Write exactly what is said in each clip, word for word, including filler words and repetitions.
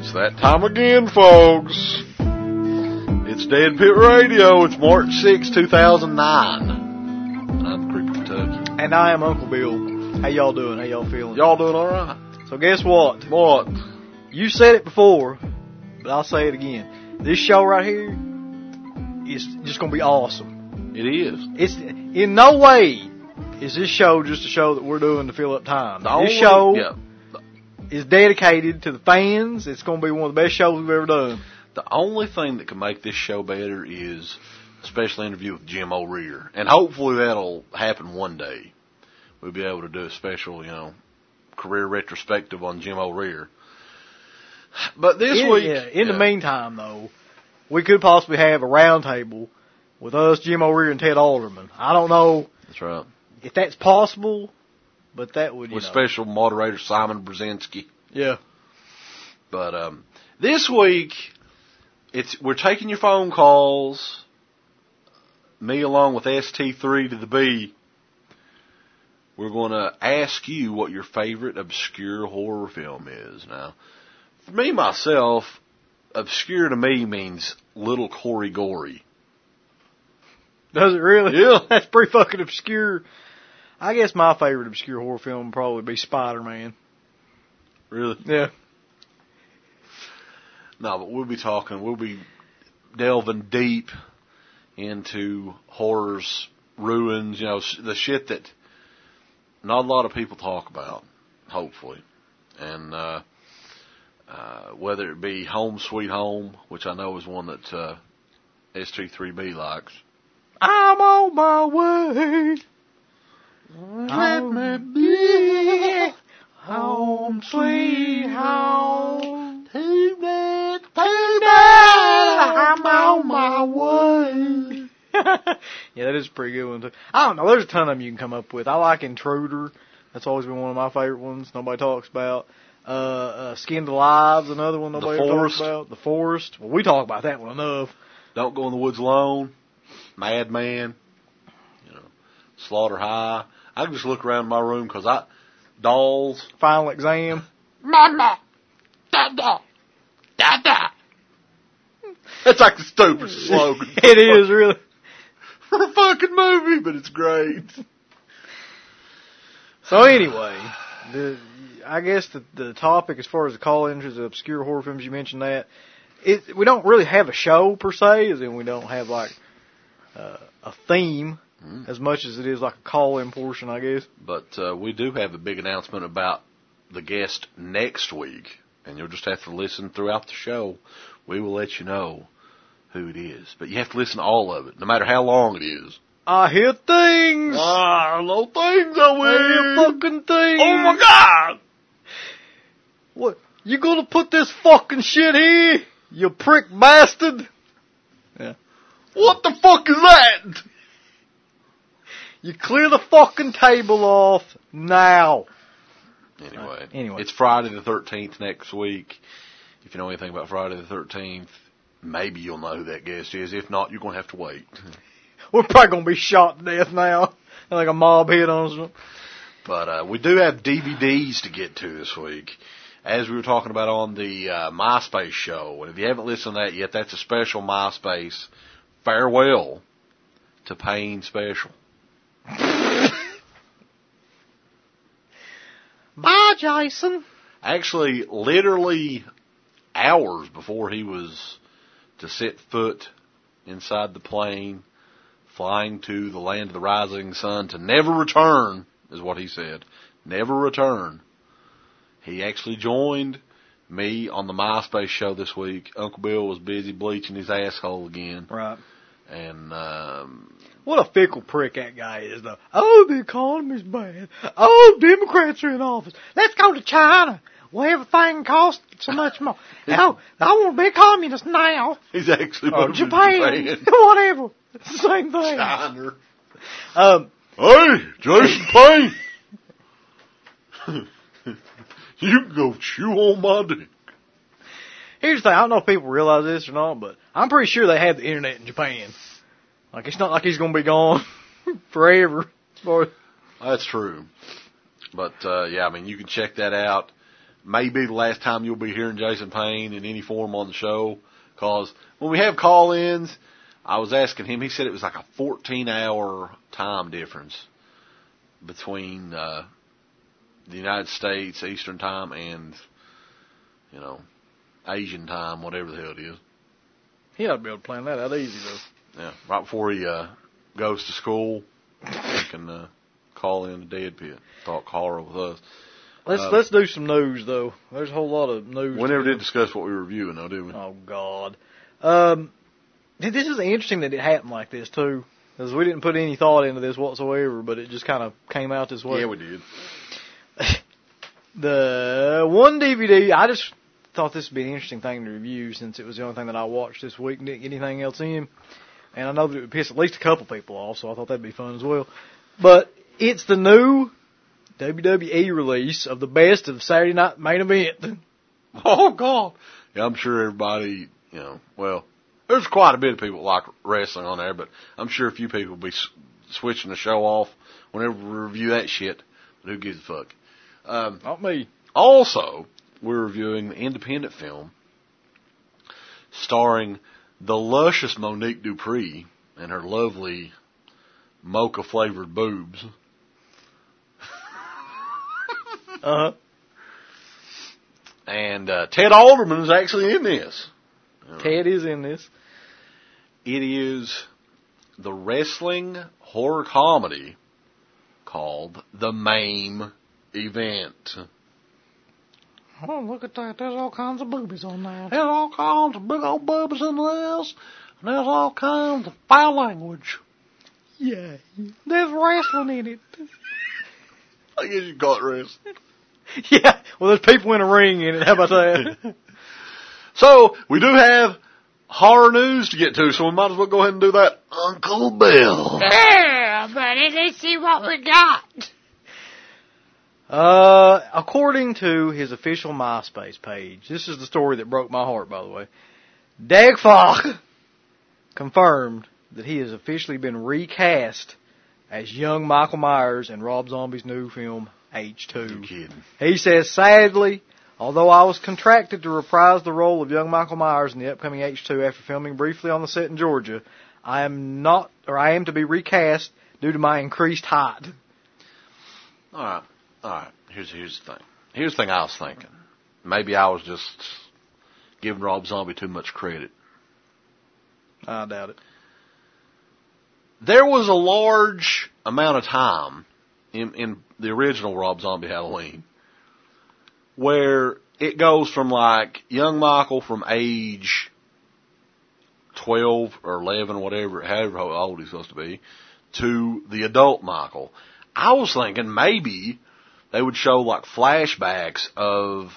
It's that time again, folks. It's Dead Pit Radio. It's March sixth, two thousand nine. And I'm Creeper, Kentucky. And I am Uncle Bill. How y'all doing? How y'all feeling? Y'all doing alright? So guess what? What? You said it before, but I'll say it again. This show right here is just going to be awesome. It is. It's in no way is this show just a show that we're doing to fill up time. The this only, show yeah. is dedicated to the fans. It's going to be one of the best shows we've ever done. The only thing that can make this show better is a special interview with Jim O'Rear. And hopefully that'll happen one day. We'll be able to do a special, you know, career retrospective on Jim O'Rear. But this in, week... Yeah, in yeah. the meantime, though, we could possibly have a round table with us, Jim O'Rear, and Ted Alderman. I don't know That's right. if that's possible, but that would, you With know. special moderator Simon Brzezinski. Yeah. But um, this week, it's we're taking your phone calls. Me along with S T three to the B. We're going to ask you what your favorite obscure horror film is. Now, for me, myself, obscure to me means little Corey Gory. Does it really? Yeah. That's pretty fucking obscure. I guess my favorite obscure horror film would probably be Spider-Man. Really? Yeah. No, but we'll be talking, we'll be delving deep into horrors, ruins, you know, the shit that not a lot of people talk about, hopefully. And uh, uh, whether it be Home Sweet Home, which I know is one that uh, S T three B likes. I'm on my way. Let me be home, sweet home. Tonight, tonight, I'm on my way. Yeah, that is a pretty good one, too. I don't know. There's a ton of them you can come up with. I like Intruder. That's always been one of my favorite ones. Nobody talks about. Uh, uh, Skinned Alive's another one nobody The talks Forest. about. The Forest. Well, we talk about that one enough. Don't Go in the Woods Alone. Madman. You know, Slaughter High. I can just look around my room because I, dolls. Final Exam. Mama. Dada. Dada. That's like the stupidest slogan. It is, really. For a fucking movie, but it's great. So anyway, the I guess the the topic as far as the call-ins is obscure horror films, you mentioned that. It, we don't really have a show per se, as in we don't have like uh, a theme mm. as much as it is like a call-in portion, I guess. But uh, we do have a big announcement about the guest next week, and you'll just have to listen throughout the show. We will let you know who it is. But you have to listen to all of it, no matter how long it is. I hear things! Ah, no things I will! I hear fucking things! Oh my God! What? You gonna put this fucking shit here? You prick bastard! Yeah. What the fuck is that? You clear the fucking table off now. Anyway, uh, anyway, it's Friday the thirteenth next week. If you know anything about Friday the thirteenth, maybe you'll know who that guest is. If not, you're going to have to wait. We're probably going to be shot to death now. Like a mob hit on us. But uh, we do have D V Ds to get to this week. As we were talking about on the uh, MySpace show. And if you haven't listened to that yet, that's a special MySpace farewell to Pain special. Bye, Jason. Actually, literally hours before he was to set foot inside the plane, flying to the land of the rising sun to never return, is what he said. Never return. He actually joined me on the MySpace show this week. Uncle Bill was busy bleaching his asshole again. Right. And, um... what a fickle prick that guy is, though. Oh, the economy's bad. Oh, Democrats are in office. Let's go to China, where everything costs so much more. Oh, I want to be a communist now. He's actually oh, moving Japan. to Japan. Whatever. It's the same thing. China. Um, hey, Jason Payne. You can go chew on my dick. Here's the thing. I don't know if people realize this or not, but I'm pretty sure they have the internet in Japan. Like, it's not like he's going to be gone forever. That's true. But, uh, yeah, I mean, you can check that out. may be the last time you'll be hearing Jason Payne in any form on the show. Because when we have call-ins, I was asking him, he said it was like a fourteen-hour time difference between uh, the United States, Eastern Time, and, you know, Asian Time, whatever the hell it is. He ought to be able to plan that out easy, though. Yeah, right before he uh, goes to school, he can uh, call in the Dead Pit, talk horror with us. Let's uh, let's do some news, though. There's a whole lot of news. We never did discuss what we were reviewing, though, did we? Oh, God. Um, this is interesting that it happened like this, too. Because we didn't put any thought into this whatsoever, but it just kind of came out this way. Yeah, we did. The one D V D, I just thought this would be an interesting thing to review since it was the only thing that I watched this week and didn't get anything else in. And I know that it would piss at least a couple people off, so I thought that'd be fun as well. But it's the new W W E release of the best of Saturday Night Main Event. Oh, God. Yeah, I'm sure everybody, you know, well, there's quite a bit of people that like wrestling on there, but I'm sure a few people will be s- switching the show off whenever we review that shit. But who gives a fuck? Um, Not me. Also, we're reviewing the independent film starring the luscious Monique Dupree and her lovely mocha-flavored boobs. Uh-huh. And uh, Ted Alderman is actually in this. Ted is in this. It is the wrestling horror comedy called The Main Event. Oh, look at that. There's all kinds of boobies on that. There's all kinds of big old boobies in this. And there's all kinds of foul language. Yeah. There's wrestling in it. I guess you call it wrestling. Yeah. Well, there's people in a ring in it. How about that? So, we do have horror news to get to, so we might as well go ahead and do that. Uncle Bill. Yeah, buddy, let's see what we got. Uh, according to his official MySpace page, this is the story that broke my heart, by the way. Dag Falk confirmed that he has officially been recast as young Michael Myers in Rob Zombie's new film, H two. You kidding? He says, sadly, although I was contracted to reprise the role of young Michael Myers in the upcoming H two after filming briefly on the set in Georgia, I am not, or I am to be recast due to my increased height. All right. All right, here's here's the thing. Here's the thing I was thinking. Maybe I was just giving Rob Zombie too much credit. I doubt it. There was a large amount of time in, in the original Rob Zombie Halloween where it goes from like young Michael from age twelve or eleven, whatever, however old he's supposed to be, to the adult Michael. I was thinking maybe they would show like flashbacks of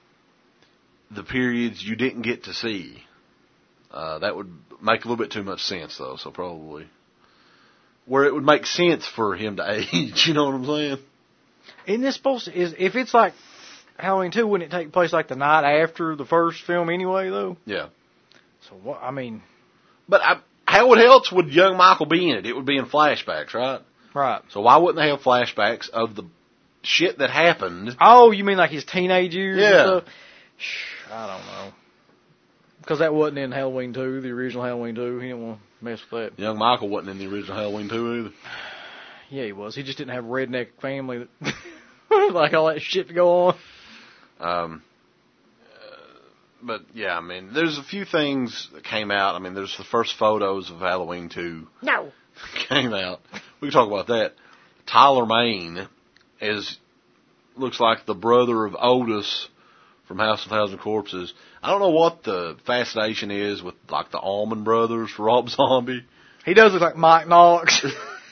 the periods you didn't get to see. Uh, that would make a little bit too much sense though, so probably. Where it would make sense for him to age, you know what I'm saying? Isn't this supposed to, is, if it's like Halloween two, wouldn't it take place like the night after the first film anyway though? Yeah. So what, I mean. But I, how else would young Michael be in it? It would be in flashbacks, right? Right. So why wouldn't they have flashbacks of the shit that happened? Oh, you mean like his teenage years? Yeah. And stuff? I don't know. Because that wasn't in Halloween two, the original Halloween two. He didn't want to mess with that. Young Michael wasn't in the original Halloween two either. Yeah, he was. He just didn't have a redneck family that like all that shit to go on. Um, uh, but yeah, I mean, there's a few things that came out. I mean, there's the first photos of Halloween two No. came out. We can talk about that. Tyler Mane is looks like the brother of Otis from House of a Thousand Corpses. I don't know what the fascination is with like the Allman Brothers for Rob Zombie. He does look like Mike Knox.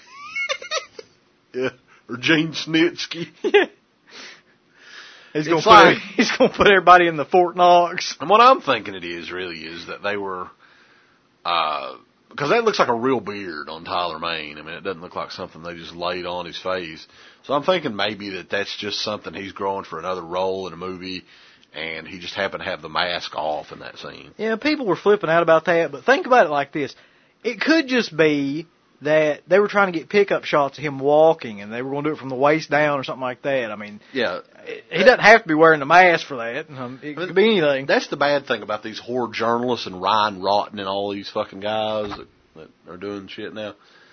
Yeah, or Gene Snitsky. Yeah. He's gonna It's put like- he's gonna put everybody in the Fort Knox. And what I'm thinking it is really is that they were, uh, because that looks like a real beard on Tyler Mane. I mean, it doesn't look like something they just laid on his face. So I'm thinking maybe that that's just something he's growing for another role in a movie, and he just happened to have the mask off in that scene. Yeah, people were flipping out about that, but think about it like this. It could just be that they were trying to get pickup shots of him walking, and they were going to do it from the waist down or something like that. I mean, yeah, he doesn't have to be wearing the mask for that. Um, it could be anything. That's the bad thing about these horror journalists and Ryan Rotten and all these fucking guys that, that are doing shit now.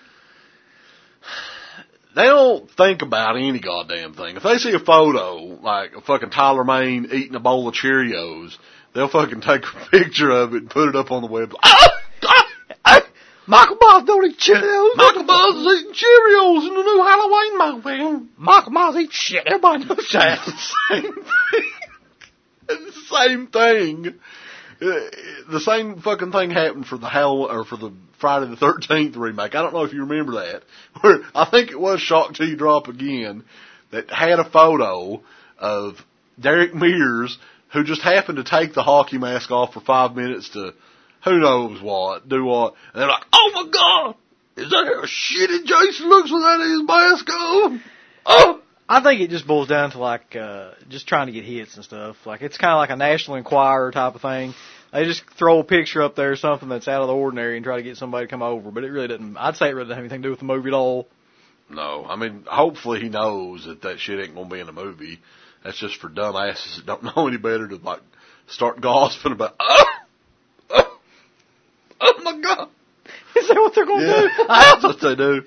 They don't think about any goddamn thing. If they see a photo, like a fucking Tyler Mane eating a bowl of Cheerios, they'll fucking take a picture of it and put it up on the website. Ah! Ah! Ah! Michael Myers don't eat Cheerios. Michael Myers is eating Cheerios in the new Halloween movie. Michael Myers eats shit. Everybody knows that. It's the same thing. It's the same thing. Uh, the same fucking thing happened for the Hall or for the Friday the thirteenth remake. I don't know if you remember that. Where I think it was Shock Till You Drop Again that had a photo of Derek Mears who just happened to take the hockey mask off for five minutes to who knows what, do what. And they're like, oh my God, is that how shitty Jason looks without his mask on? Oh! I think it just boils down to like, uh, just trying to get hits and stuff. Like, it's kind of like a National Enquirer type of thing. They just throw a picture up there, something that's out of the ordinary, and try to get somebody to come over. But it really doesn't, I'd say it really doesn't have anything to do with the movie at all. No, I mean, hopefully he knows that that shit ain't gonna be in the movie. That's just for dumbasses that don't know any better to like start gossiping about, oh! Oh, oh my God! Is that what they're gonna Yeah, do? that's what they do.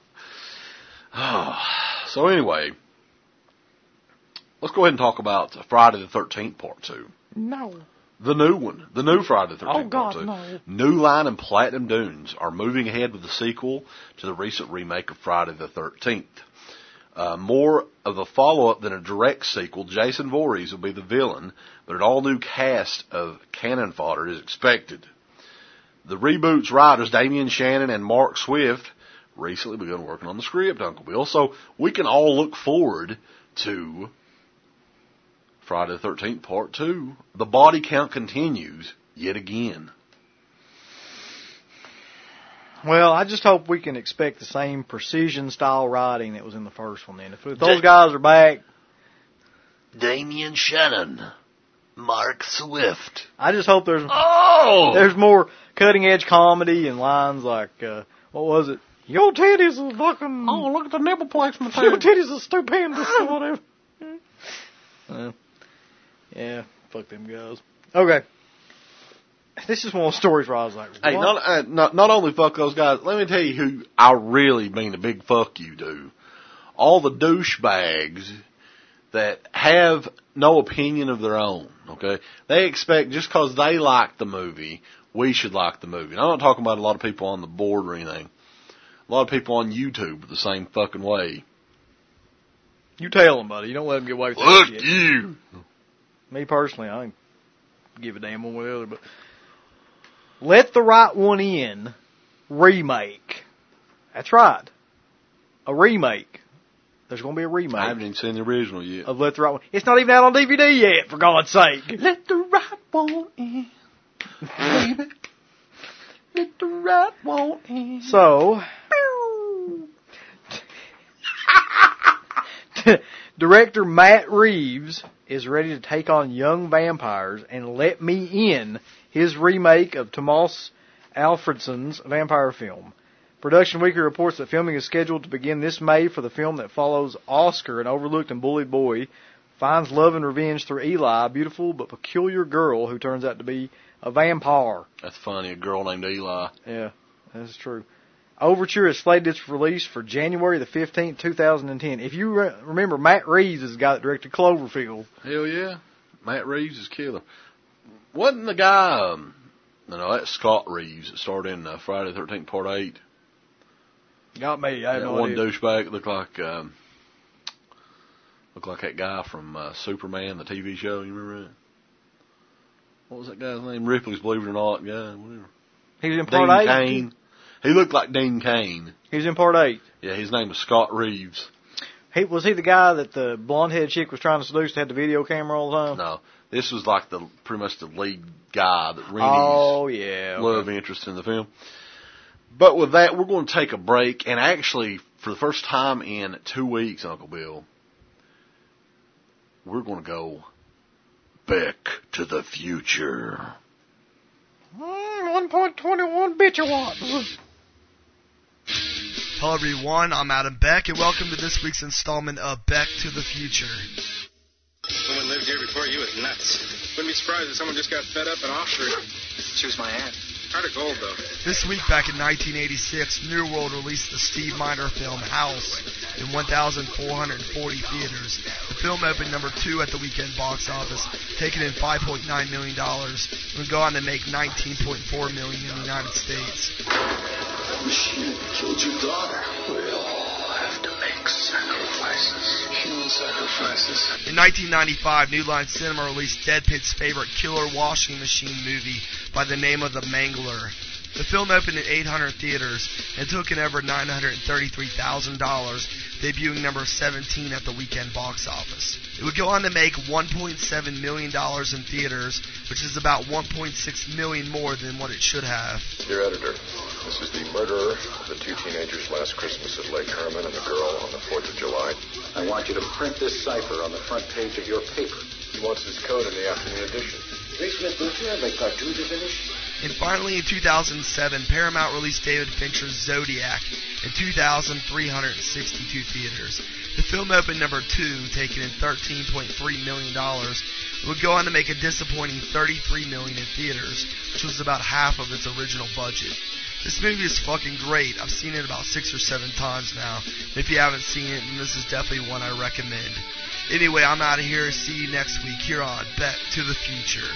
Oh, so anyway, let's go ahead and talk about Friday the thirteenth Part two. No. The new one. The new Friday the thirteenth Oh, God, Part two. no. New Line and Platinum Dunes are moving ahead with the sequel to the recent remake of Friday the thirteenth. Uh, more of a follow-up than a direct sequel, Jason Voorhees will be the villain, but an all-new cast of cannon fodder is expected. The reboot's writers, Damian Shannon and Mark Swift, recently begun working on the script, Uncle Bill, so we can all look forward to Friday the thirteenth Part two. The body count continues yet again. Well, I just hope we can expect the same precision-style writing that was in the first one then. If those guys are back... Damian Shannon, Mark Swift. I just hope there's Oh! there's more cutting-edge comedy and lines like, uh, what was it? Your titties are fucking... Oh, look at the nipple placement Your there. titties are stupendous or whatever. Uh, yeah, fuck them guys. Okay. This is one of those stories where I was like, what? Hey, not, uh, not not only fuck those guys, let me tell you who I really mean a big fuck you to. All the douchebags that have no opinion of their own, okay? They expect just because they like the movie, we should like the movie. And I'm not talking about a lot of people on the board or anything. A lot of people on YouTube are the same fucking way. You tell them, buddy. You don't let them get away with that Fuck shit. you. Me personally, I don't give a damn one way or the other, but Let the Right One In remake. That's right. A remake. There's going to be a remake. I haven't even seen the original yet. Of Let the Right One. It's not even out on D V D yet, for God's sake. Let the right one in, baby. Let the right one in. So, director Matt Reeves is ready to take on young vampires and let me in his remake of Tomas Alfredson's vampire film. Production Weekly reports that filming is scheduled to begin this May for the film that follows Oscar, an overlooked and bullied boy, finds love and revenge through Eli, a beautiful but peculiar girl who turns out to be a vampire. That's funny, a girl named Eli. Yeah, that's true. Overture is slated for release for January the fifteenth, two thousand ten. If you re- remember, Matt Reeves is the guy that directed Cloverfield. Hell yeah. Matt Reeves is killer. Wasn't the guy, um, no, no, that's Scott Reeves that starred in uh, Friday the thirteenth Part eight. Got me, I have that no one idea. douchebag that looked like, um, looked like that guy from uh, Superman, the T V show. You remember that? What was that guy's name? Ripley's Believe It or Not guy, whatever. He was in Part Dean eight? Cain. He looked like Dean Cain. He was in Part eight. Yeah, his name was Scott Reeves. He, was he the guy that the blonde-headed chick was trying to seduce that had the video camera all the time? No, this was like the pretty much the lead guy that Rennie's Oh, yeah. Okay. love interest in the film. But with that, we're going to take a break, and actually, for the first time in two weeks, Uncle Bill, we're going to go back to the future. Mm, one point two one bitch watts. Hello everyone, I'm Adam Beck, and welcome to this week's installment of Beck to the Future. Someone lived here before you was nuts. Wouldn't be surprised if someone just got fed up and offered. She was my aunt. Heart of gold, though. This week, back in nineteen eighty-six, New World released the Steve Miner film House in one thousand four hundred forty theaters. The film opened number two at the weekend box office, taking in five point nine million dollars, and would go on to make nineteen point four million dollars in the United States. The machine killed your daughter. We all have to make sacrifices. Human sacrifices. In nineteen ninety-five, New Line Cinema released Dead Pit's favorite killer washing machine movie by the name of The Mangler. The film opened in eight hundred theaters and took in over nine hundred thirty-three thousand dollars, debuting number seventeen at the weekend box office. It would go on to make one point seven million dollars in theaters, which is about one point six million dollars more than what it should have. Dear editor, this is the murderer of the two teenagers last Christmas at Lake Herman and the girl on the fourth of July. I want you to print this cipher on the front page of your paper. He wants his code in the afternoon edition. Reese Butcher have a cartoon to finish? And finally, in two thousand seven, Paramount released David Fincher's Zodiac in two thousand three hundred sixty-two theaters. The film opened number two, taking in thirteen point three million dollars. It would go on to make a disappointing thirty-three million dollars in theaters, which was about half of its original budget. This movie is fucking great. I've seen it about six or seven times now. If you haven't seen it, then this is definitely one I recommend. Anyway, I'm out of here. See you next week here on Back to the Future.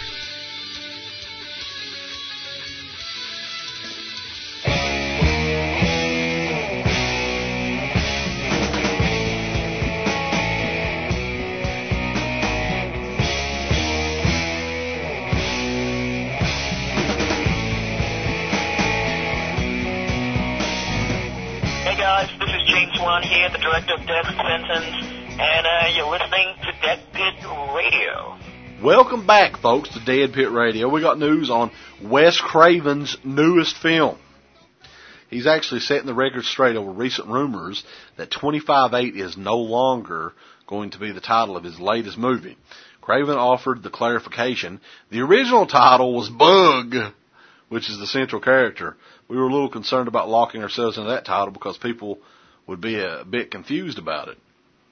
Here, the director of Death Sentence, and uh, you're listening to Dead Pit Radio. Welcome back, folks, to Dead Pit Radio. We got news on Wes Craven's newest film. He's actually setting the record straight over recent rumors that twenty-five eight is no longer going to be the title of his latest movie. Craven offered the clarification. The original title was Bug, which is the central character. We were a little concerned about locking ourselves into that title because people would be a bit confused about it.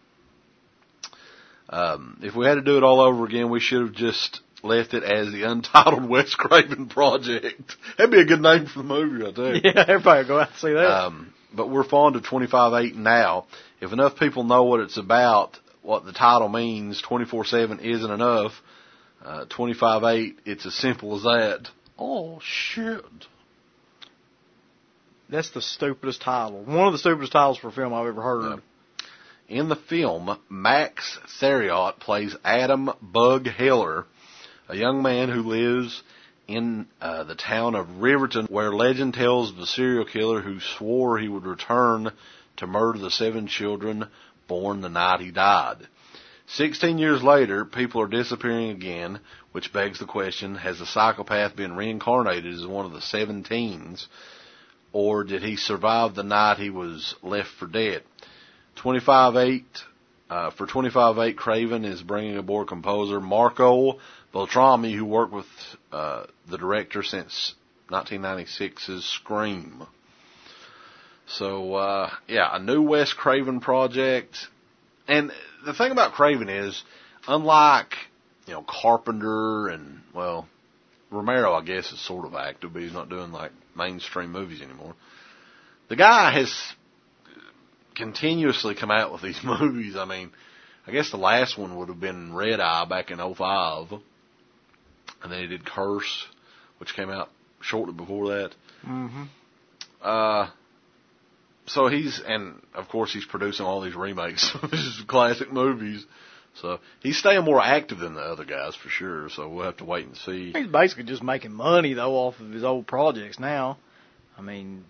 Um, if we had to do it all over again, we should have just left it as the Untitled Wes Craven Project. That'd be a good name for the movie, I tell you. Yeah, everybody go out and see that. Um, but we're fond of twenty-five eight now. If enough people know what it's about, what the title means, twenty-four seven isn't enough. Uh, twenty-five eight, it's as simple as that. Oh, shit. That's the stupidest title. One of the stupidest titles for a film I've ever heard. In the film, Max Theriot plays Adam Bug Heller, a young man who lives in uh, the town of Riverton, where legend tells of the serial killer who swore he would return to murder the seven children born the night he died. Sixteen years later, people are disappearing again, which begs the question, has the psychopath been reincarnated as one of the seven teens? Or did he survive the night he was left for dead? twenty-five eight, uh, for twenty-five eight, Craven is bringing aboard composer Marco Beltrami, who worked with uh, the director since nineteen ninety-six's Scream. So, uh, yeah, a new Wes Craven project. And the thing about Craven is, unlike, you know, Carpenter and, well, Romero, I guess, is sort of active, but he's not doing, like, mainstream movies anymore. The guy has continuously come out with these movies. I mean, I guess the last one would have been Red Eye back in oh five. And then he did Curse, which came out shortly before that. Mm-hmm. Uh, so he's, and of course he's producing all these remakes of his classic movies. So he's staying more active than the other guys for sure. So we'll have to wait and see. He's basically just making money though off of his old projects now. I mean,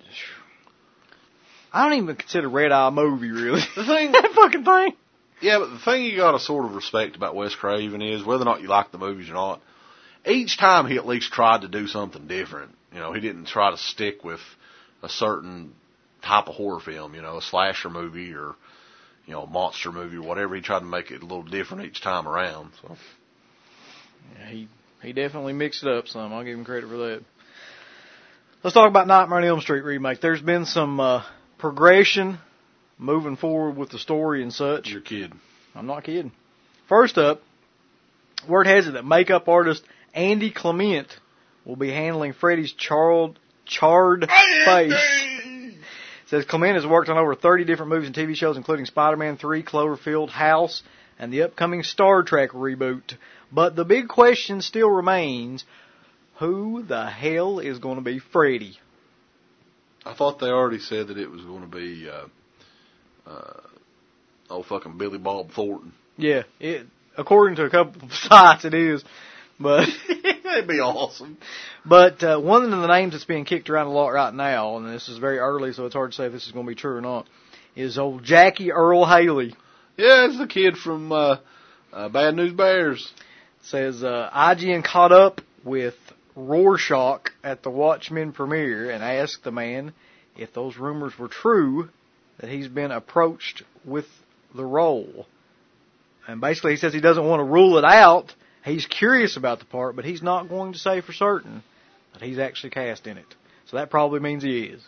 I don't even consider Red Eye a movie really. The thing, that fucking thing. Yeah, but the thing you got to sort of respect about Wes Craven is whether or not you like the movies or not. Each time he at least tried to do something different. You know, he didn't try to stick with a certain type of horror film. You know, a slasher movie or, you know, a monster movie or whatever. He tried to make it a little different each time around. So, yeah, he he definitely mixed it up some. I'll give him credit for that. Let's talk about Nightmare on Elm Street remake. There's been some uh, progression, moving forward with the story and such. You're kidding. I'm not kidding. First up, word has it that makeup artist Andy Clement will be handling Freddy's charred, charred face. It says Clement has worked on over thirty different movies and T V shows, including Spider-Man three, Cloverfield, House, and the upcoming Star Trek reboot. But the big question still remains, who the hell is going to be Freddy? I thought they already said that it was going to be, uh, uh, oh, fucking Billy Bob Thornton. Yeah, it, according to a couple of sites, it is. But that'd be awesome. But uh, one of the names that's being kicked around a lot right now, and this is very early, so it's hard to say if this is going to be true or not, is old Jackie Earl Haley. Yeah, it's the kid from uh, uh, Bad News Bears. Says uh, I G N caught up with Rorschach at the Watchmen premiere and asked the man if those rumors were true that he's been approached with the role. And basically he says he doesn't want to rule it out. He's curious about the part, but he's not going to say for certain that he's actually cast in it. So that probably means he is.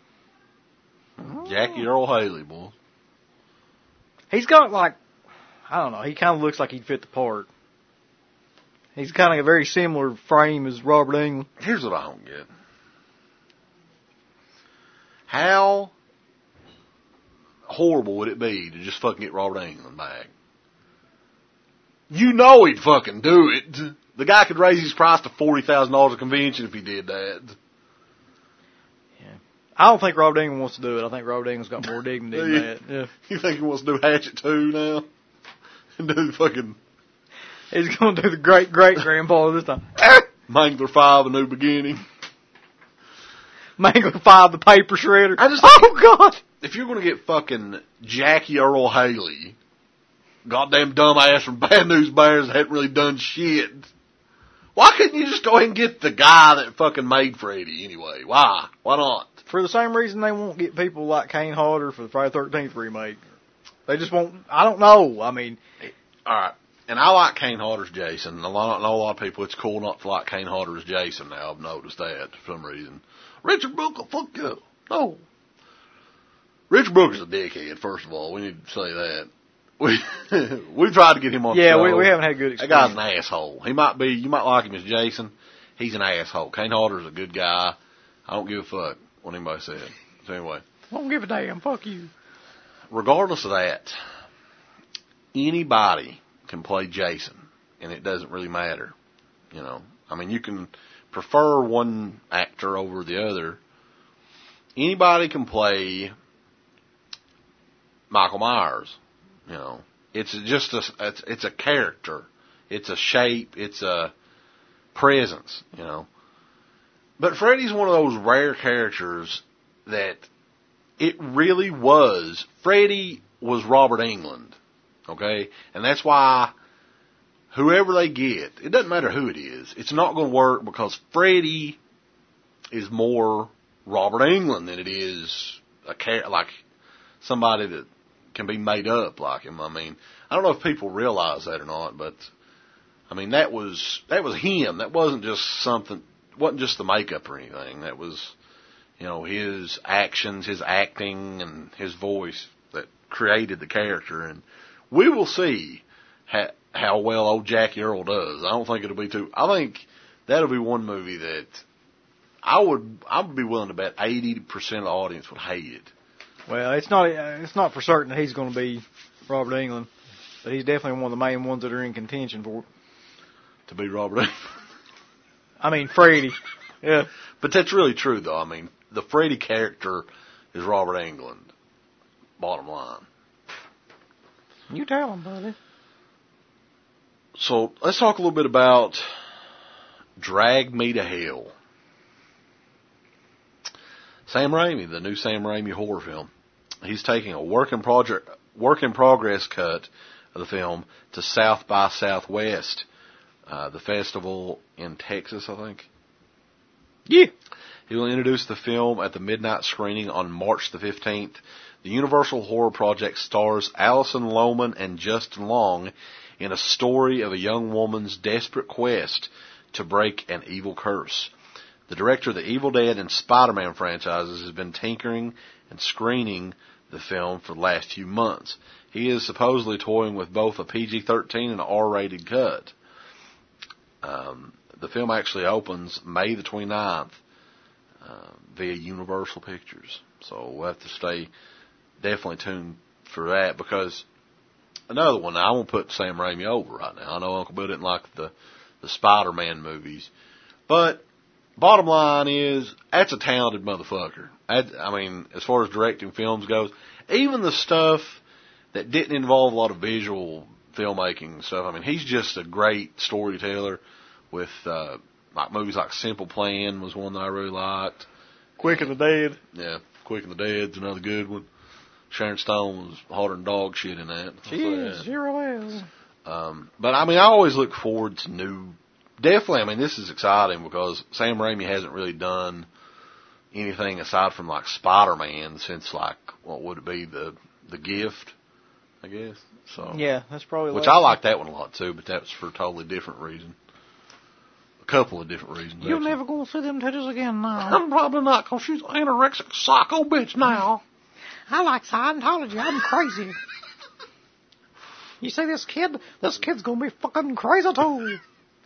Jackie Earl Haley, boy. He's got like, I don't know, he kind of looks like he'd fit the part. He's kind of a very similar frame as Robert Englund. Here's what I don't get. How horrible would it be to just fucking get Robert Englund back? You know he'd fucking do it. The guy could raise his price to forty thousand dollars a convention if he did that. Yeah. I don't think Robert Englund wants to do it. I think Robert Englund's got more dignity than that. Yeah. You think he wants to do Hatchet two now? And do the fucking... He's going to do the great-great-grandpa this time. Mangler five, A New Beginning. Mangler five, The Paper Shredder. I just oh, God! If you're going to get fucking Jackie Earl Haley, goddamn dumbass from Bad News Bears that hadn't really done shit, why couldn't you just go ahead and get the guy that fucking made Freddy anyway? Why? Why not? For the same reason they won't get people like Kane Hodder for the Friday the thirteenth remake. They just won't, I don't know. I mean... Alright. And I like Kane Hodder's Jason. A lot, I know a lot of people, it's cool not to like Kane Hodder's Jason now. I've noticed that for some reason. Richard Brooker, fuck you. No. Richard Brooker's a dickhead, first of all. We need to say that. We we tried to get him on yeah, the show. we, we haven't had good experience. That guy's an asshole. He might be, you might like him as Jason. He's an asshole. Kane Hodder's a good guy. I don't give a fuck what anybody said. So anyway. Won't give a damn. Fuck you. Regardless of that, anybody can play Jason, and it doesn't really matter. You know, I mean, you can prefer one actor over the other. Anybody can play Michael Myers. You know, it's just a, it's, it's a character. It's a shape. It's a presence, you know. But Freddy's one of those rare characters that it really was. Freddy was Robert Englund. Okay? And that's why whoever they get, it doesn't matter who it is, it's not going to work because Freddy is more Robert Englund than it is a char- like somebody that can be made up like him. I mean, I don't know if people realize that or not, but I mean, that was, that was him. That wasn't just something, wasn't just the makeup or anything. That was, you know, his actions, his acting, and his voice that created the character. And we will see how, how well old Jackie Earl does. I don't think it'll be too, I think that'll be one movie that I would, I would be willing to bet eighty percent of the audience would hate it. Well, it's not, it's not for certain that he's going to be Robert Englund, but he's definitely one of the main ones that are in contention for it. To be Robert Englund. I mean, Freddy. Yeah. But that's really true, though. I mean, the Freddy character is Robert Englund. Bottom line. You tell him, buddy. So, let's talk a little bit about Drag Me to Hell. Sam Raimi, the new Sam Raimi horror film. He's taking a work in project, work in progress cut of the film to South by Southwest, uh, the festival in Texas, I think. Yeah. He will introduce the film at the midnight screening on March the fifteenth. The Universal Horror Project stars Alison Lohman and Justin Long in a story of a young woman's desperate quest to break an evil curse. The director of the Evil Dead and Spider-Man franchises has been tinkering and screening the film for the last few months. He is supposedly toying with both a P G thirteen and an R-rated cut. Um, the film actually opens May the twenty-ninth uh, via Universal Pictures. So we'll have to stay definitely tuned for that, because another one, I won't put Sam Raimi over right now. I know Uncle Bill didn't like the, the Spider-Man movies. But bottom line is, that's a talented motherfucker. I, I mean, as far as directing films goes, even the stuff that didn't involve a lot of visual filmmaking and stuff, I mean, he's just a great storyteller with, uh, like movies like Simple Plan was one that I really liked. Quick and the Dead. Yeah, Quick and the Dead's another good one. Sharon Stone was harder than dog shit in that. She is, she really is. Um, but I mean, I always look forward to new, definitely, I mean, this is exciting because Sam Raimi hasn't really done anything aside from like Spider-Man since like, what would it be, the, the Gift, I guess. So yeah, that's probably which like I like that one a lot too, but that's for a totally different reason. A couple of different reasons. You're actually. never gonna see them titties again now. I'm probably not, because she's an anorexic psycho bitch now. I like Scientology. I'm crazy. You see this kid? This kid's gonna be fucking crazy too.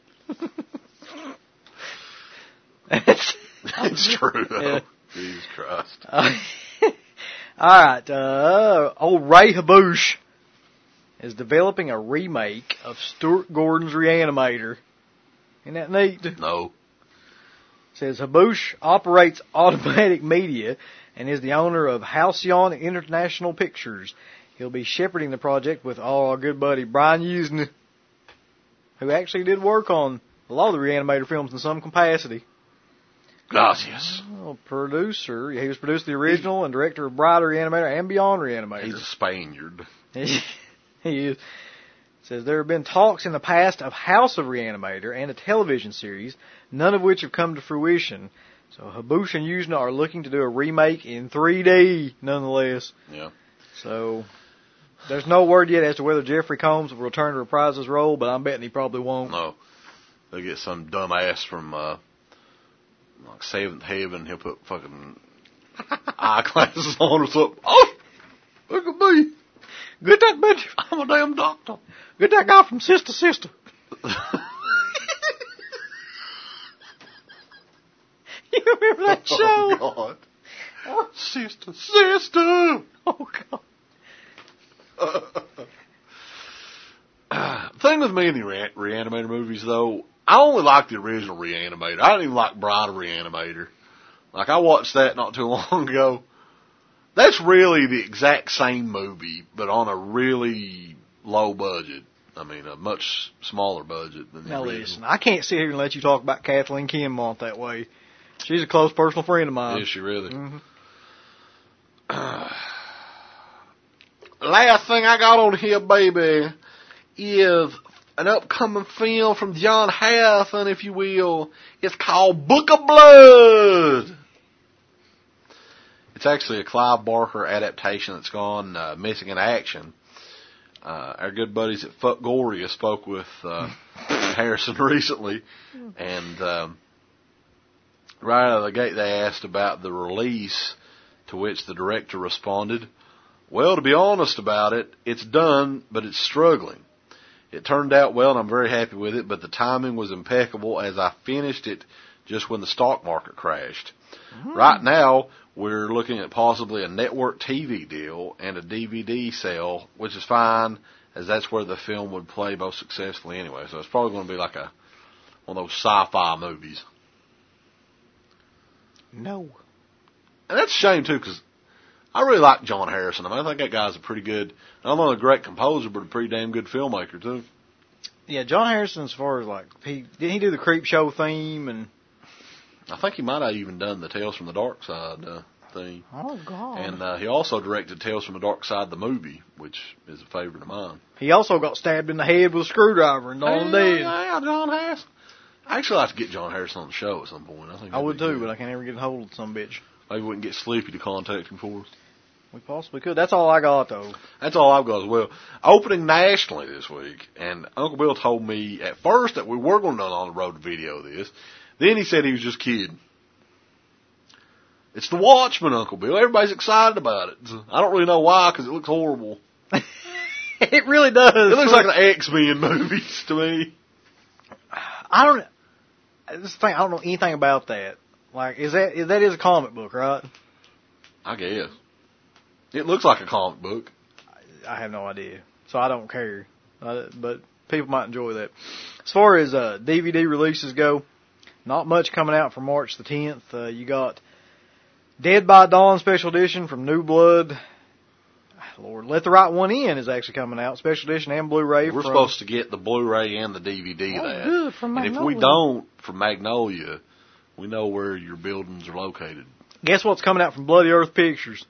it's, it's true, though. Yeah. Jesus Christ. Uh, all right. Uh, old Ray Haboosh is developing a remake of Stuart Gordon's Reanimator. Isn't that neat? No. It says Haboosh operates Automatic Media and is the owner of Halcyon International Pictures. He'll be shepherding the project with our good buddy Brian Usna, who actually did work on a lot of the Reanimator films in some capacity. Gracias. Well, producer, he was produced the original and director of Bride Reanimator and Beyond Reanimator. He's a Spaniard. he is. It says there have been talks in the past of House of Reanimator and a television series, none of which have come to fruition. So Haboosh and Usna are looking to do a remake in three D, nonetheless. Yeah. So there's no word yet as to whether Jeffrey Combs will return to reprise his role, but I'm betting he probably won't. No. They'll get some dumbass from, uh, like Seventh Heaven. He'll put fucking eyeglasses on or something. Oh! Look at me. Get that bitch. I'm a damn doctor. Get that guy from Sister Sister. You remember that show? Oh, God. Oh. Sister, sister! Oh, God. Uh, thing with me in the re- Reanimator movies, though, I only like the original Reanimator. I don't even like Bride of Reanimator. Like, I watched that not too long ago. That's really the exact same movie, but on a really low budget. I mean, a much smaller budget than the Now original. listen, I can't sit here and let you talk about Kathleen Kinmont that way. She's a close personal friend of mine. Is she really? Mm-hmm. Uh, last thing I got on here, baby, is an upcoming film from John Harrison, if you will. It's called Book of Blood. It's actually a Clive Barker adaptation that's gone uh, missing in action. Uh, our good buddies at Fuck Goria spoke with uh, Harrison recently, and um, right out of the gate they asked about the release, to which the director responded, "Well, to be honest about it, it's done, but it's struggling. It turned out well, and I'm very happy with it, but the timing was impeccable as I finished it just when the stock market crashed. Mm-hmm. Right now, we're looking at possibly a network T V deal and a D V D sale, which is fine, as that's where the film would play most successfully anyway. So it's probably going to be like a one of those sci-fi movies." No. And that's a shame, too, because I really like John Harrison. I mean, I think that guy's a pretty good, not only a great composer, but a pretty damn good filmmaker, too. Yeah, John Harrison, as far as like, he didn't he do the Creep Show theme and... I think he might have even done the Tales from the Dark Side uh, theme. Oh, God. And uh, he also directed Tales from the Dark Side, the movie, which is a favorite of mine. He also got stabbed in the head with a screwdriver and Dawn of the Dead. Yeah, John Harrison. I actually like to get John Harrison on the show at some point. I think I would too, good. but I can't ever get a hold of some bitch. Maybe we can get Sleepy to contact him for us. We possibly could. That's all I got, though. That's all I've got as well. Opening nationally this week, and Uncle Bill told me at first that we were going to run on the road to video this. Then he said he was just kidding. It's The Watchmen, Uncle Bill. Everybody's excited about it. I don't really know why, because it looks horrible. It really does. It looks like the X-Men movies to me. I don't. This thing, I don't know anything about that. Like, is that is that is a comic book, right? I guess it looks like a comic book. I have no idea, so I don't care. Uh, but people might enjoy that. As far as uh, D V D releases go, not much coming out for March the tenth. Uh, you got Dead by Dawn Special Edition from New Blood. Lord, Let the Right One In is actually coming out, Special Edition and Blu-ray. We're from, supposed to get the Blu-ray and the D V D of Oh, that. good, from and if Magnolia. we don't, from Magnolia, we know where your buildings are located. Guess what's coming out from Bloody Earth Pictures?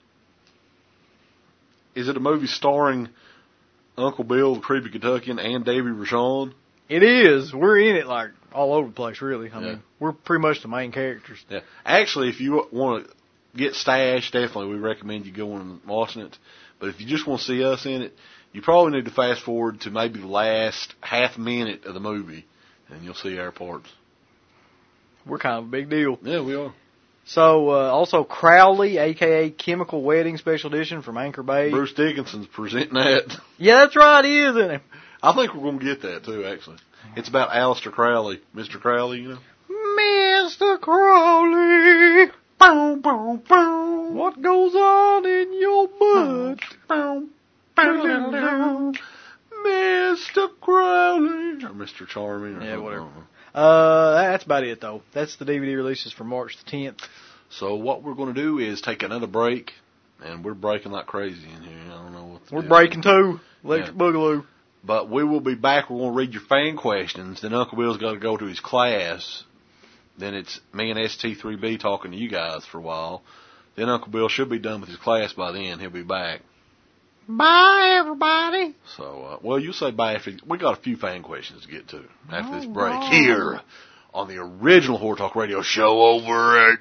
Is it a movie starring Uncle Bill, the Creepy Kentuckian, and Davy Rochon? It is. We're in it like all over the place, really. I Yeah. mean, we're pretty much the main characters. Yeah. Actually, if you want to get stashed, definitely we recommend you going and watching it. But if you just want to see us in it, you probably need to fast forward to maybe the last half minute of the movie, and you'll see our parts. We're kind of a big deal. Yeah, we are. So, uh, also Crowley, a k a. Chemical Wedding Special Edition from Anchor Bay. Bruce Dickinson's presenting that. Yeah, that's right, he is, isn't he? I think we're going to get that, too, actually. It's about Aleister Crowley. Mister Crowley, you know? Mister Crowley, boom, boom, boom. What goes on in your butt? Boom, boom, boom. Mister Crowley. Or Mister Charming. Or Yeah, something. whatever. Uh, that's about it, though. That's the D V D releases for March the tenth. So what we're going to do is take another break, and we're breaking like crazy in here. I don't know what We're breaking too. Electric Yeah. Boogaloo. But we will be back. We're going to read your fan questions. Then Uncle Bill's got to go to his class. Then it's me and S T three B talking to you guys for a while. Then Uncle Bill should be done with his class by then. He'll be back. Bye, everybody. So, uh, well, you say bye after. We got a few fan questions to get to after this Oh, break wow. here on the original Horror Talk Radio show over at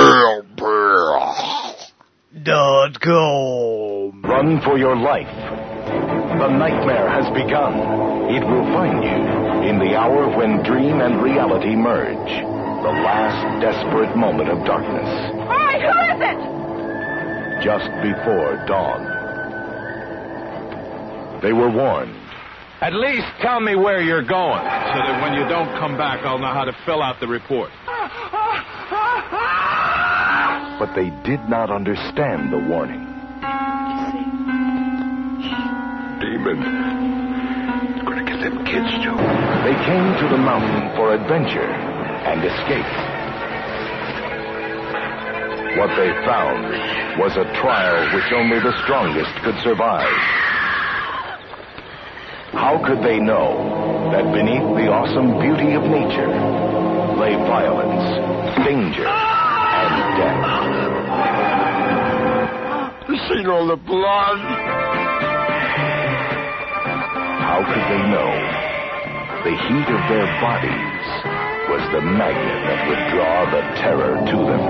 Dale Dot com. Run for your life. The nightmare has begun. It will find you in the hour when dream and reality merge. The last desperate moment of darkness. Hey, who is it? Just before dawn. They were warned. At least tell me where you're going, so that when you don't come back, I'll know how to fill out the report. But they did not understand the warning. Demon. You're gonna get them kids, Joe. They came to the mountain for adventure and escape. What they found was a trial which only the strongest could survive. How could they know that beneath the awesome beauty of nature lay violence, danger, and death? You seen all the blood? How could they know the heat of their bodies was the magnet that would draw the terror to them?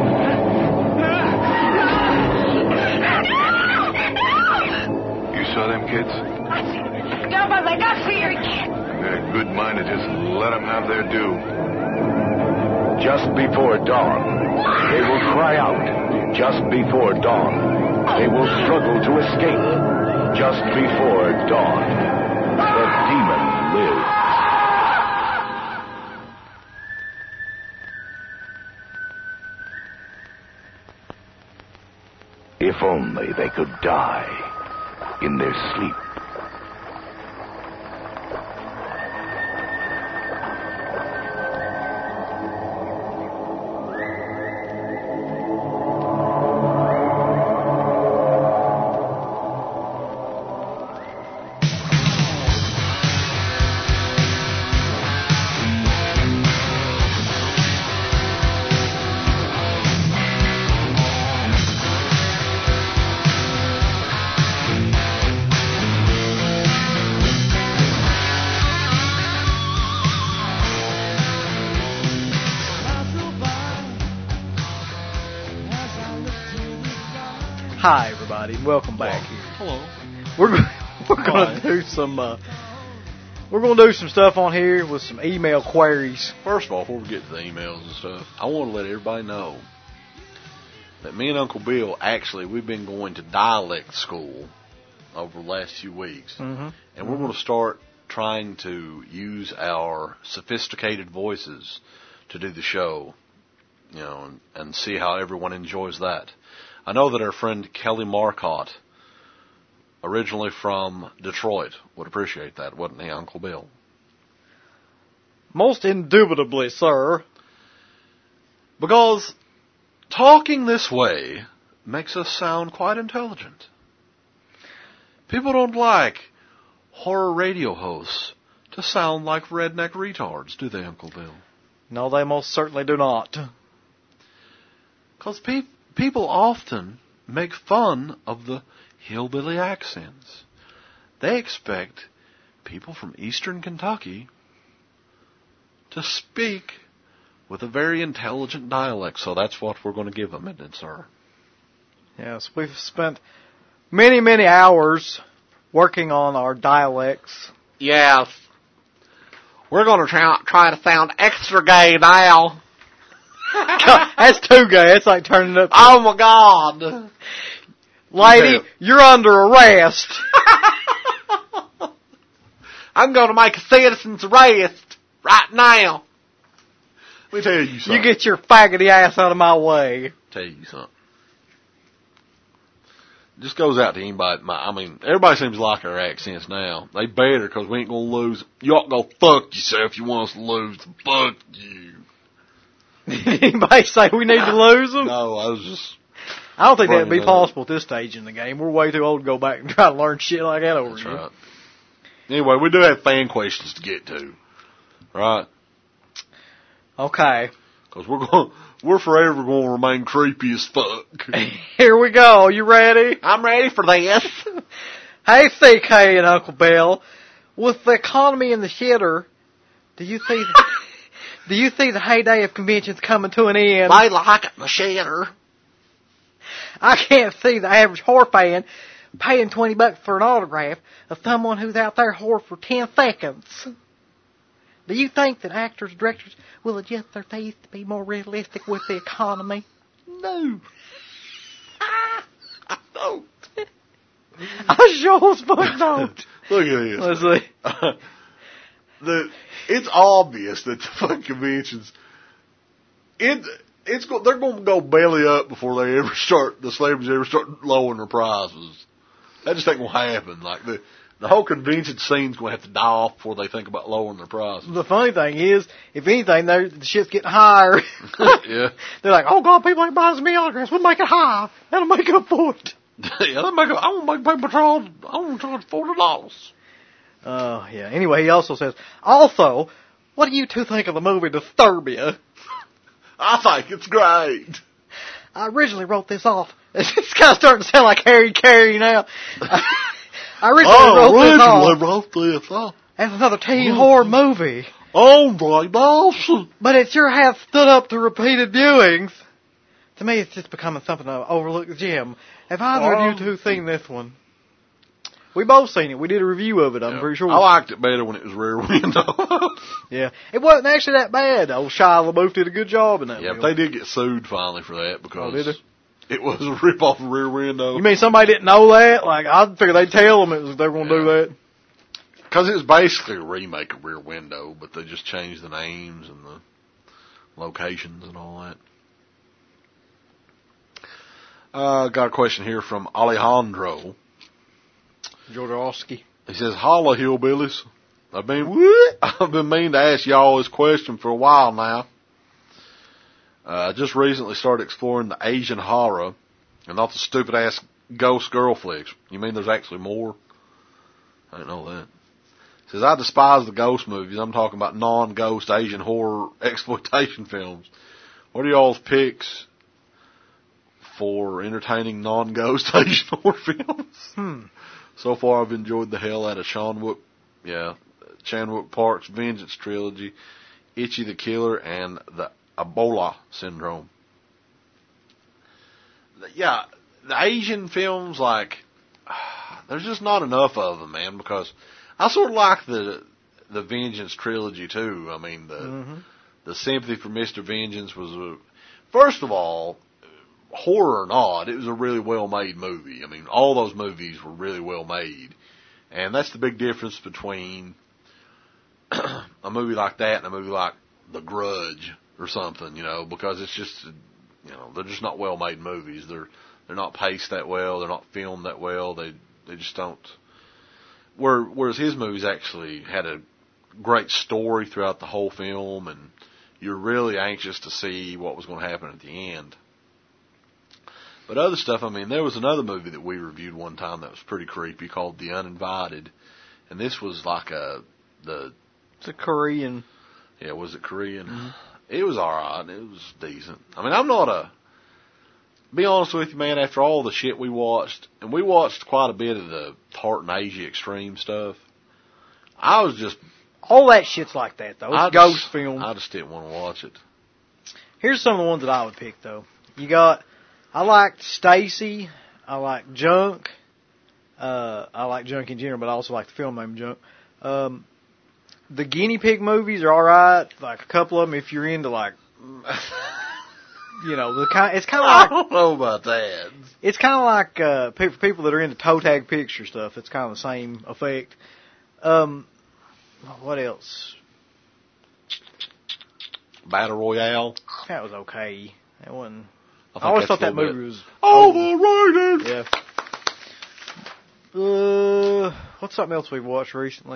You saw them kids? No, but I got feared. They're a good mind to just let them have their due. Just before dawn, they will cry out. Just before dawn, they will struggle to escape. Just before dawn, the demon lives. If only they could die in their sleep. Hi, everybody, and welcome back here. Hello. We're we're gonna do some uh, we're gonna do some stuff on here with some email queries. First of all, before we get to the emails and stuff, I want to let everybody know that me and Uncle Bill, actually, we've been going to dialect school over the last few weeks. Mm-hmm. And we're going to start trying to use our sophisticated voices to do the show, you know, and, and see how everyone enjoys that. I know that our friend Kelly Marcotte, originally from Detroit, would appreciate that, wouldn't he, Uncle Bill? Most indubitably, sir. Because talking this way makes us sound quite intelligent. People don't like horror radio hosts to sound like redneck retards, do they, Uncle Bill? No, they most certainly do not. Because pe- people often make fun of the hillbilly accents. They expect people from eastern Kentucky to speak with a very intelligent dialect, so that's what we're going to give them, isn't it, sir? Yes, we've spent many, many hours working on our dialects. Yes. We're going to try, try to sound extra gay now. That's too gay. It's like turning up. Oh, my God. Lady, you're under arrest. I'm going to make a citizen's arrest right now. Let me tell you something. You get your faggoty ass out of my way. Tell you something. Just goes out to anybody. My, I mean, everybody seems to like our accents now. They better, because we ain't going to lose. You ought to go fuck yourself if you want us to lose. Fuck you. Anybody say we need to lose them? No, I was just... I don't think that'd be possible at this stage in the game. We're way too old to go back and try to learn shit like that over That's here. right. Anyway, we do have fan questions to get to. Right? Okay. Because we're going, we're forever going to remain creepy as fuck. Here we go. You ready? I'm ready for this. Hey, C K and Uncle Bill. With the economy in the shitter, do you see the, do you see the heyday of conventions coming to an end? I like it in the shitter. I can't see the average horror fan paying twenty bucks for an autograph of someone who's out there horror for ten seconds. Do you think that actors and directors will adjust their fees to be more realistic with the economy? No. I don't. I sure as fuck don't. Look at this. Let's see. Uh, the, it's obvious that the fucking conventions, it, it's go, they're going to go belly up before they ever start, the celebrities ever start lowering their prices. That just ain't going to happen. Like, the, the whole convention scene's going to have to die off before they think about lowering their prices. The funny thing is, if anything, the shit's getting higher. Yeah. They're like, oh God, people ain't buying me autographs. We'll make it high. That'll make up for it. Yeah, they make a, I want to make paper charge, I want to charge forty dollars. Oh, uh, yeah. Anyway, he also says, also, what do you two think of the movie Disturbia? I think it's great. I originally wrote this off. It's kind of starting to sound like Harry Carey now. I originally oh, wrote originally this off. wrote this off. As another teen horror movie. Oh my gosh. But it sure has stood up to repeated viewings. To me, it's just becoming something to overlook the gym. Have either um, of you two seen this one? We both seen it. We did a review of it, I'm yeah. pretty sure. I liked it better when it was Rear Window. Yeah. It wasn't actually that bad. Old Shia LaBeouf did a good job in that Yeah, film. but they did get sued finally for that because oh, did they? it was a rip-off of Rear Window. You mean somebody didn't know that? Like, I figured they'd tell them it was, they were going to yeah. do that. Because it was basically a remake of Rear Window, but they just changed the names and the locations and all that. Uh, got a question here from Alejandro. Jodorowsky. He says, "Holla, hillbillies. I've been what? I've been meaning to ask y'all this question for a while now. Uh, I just recently started exploring the Asian horror, and not the stupid ass ghost girl flicks. You mean there's actually more? I didn't know that." He says, "I despise the ghost movies. I'm talking about non-ghost Asian horror exploitation films. What are y'all's picks for entertaining non-ghost Asian horror films?" Hmm. So far, I've enjoyed the hell out of Chan Wook, yeah, Chan Wook Park's Vengeance trilogy, Itchy the Killer, and the Ebola Syndrome. Yeah, the Asian films, like, there's just not enough of them, man, because I sort of like the the Vengeance trilogy, too. I mean, the, mm-hmm. the Sympathy for Mister Vengeance was, a, first of all, horror or not, it was a really well made movie. I mean, all those movies were really well made. And that's the big difference between a movie like that and a movie like The Grudge or something, you know, because it's just, you know, they're just not well made movies. They're, they're not paced that well. They're not filmed that well. They, they just don't. Whereas his movies actually had a great story throughout the whole film, and you're really anxious to see what was going to happen at the end. But other stuff, I mean, there was another movie that we reviewed one time that was pretty creepy called The Uninvited, and this was like a the it's a Korean. Yeah, was it Korean? Mm-hmm. It was all right. It was decent. I mean, I'm not a. Be honest with you, man. After all the shit we watched, and we watched quite a bit of the Tartan Asia Extreme stuff, I was just all that shit's like that though. It's I ghost just, film. I just didn't want to watch it. Here's some of the ones that I would pick though. You got. I liked Stacy. I like Junk. Uh, I like Junk in general, but I also like the film name Junk. Um, the guinea pig movies are all right. Like a couple of them, if you're into like, you know, the kind. It's kind of like. I don't know about that. It's kind of like uh, for people that are into toe tag picture stuff. It's kind of the same effect. Um, what else? Battle Royale. That was okay. That wasn't. I, I always thought that movie bit. was overrated. Yeah. Uh, what's something else we've watched recently?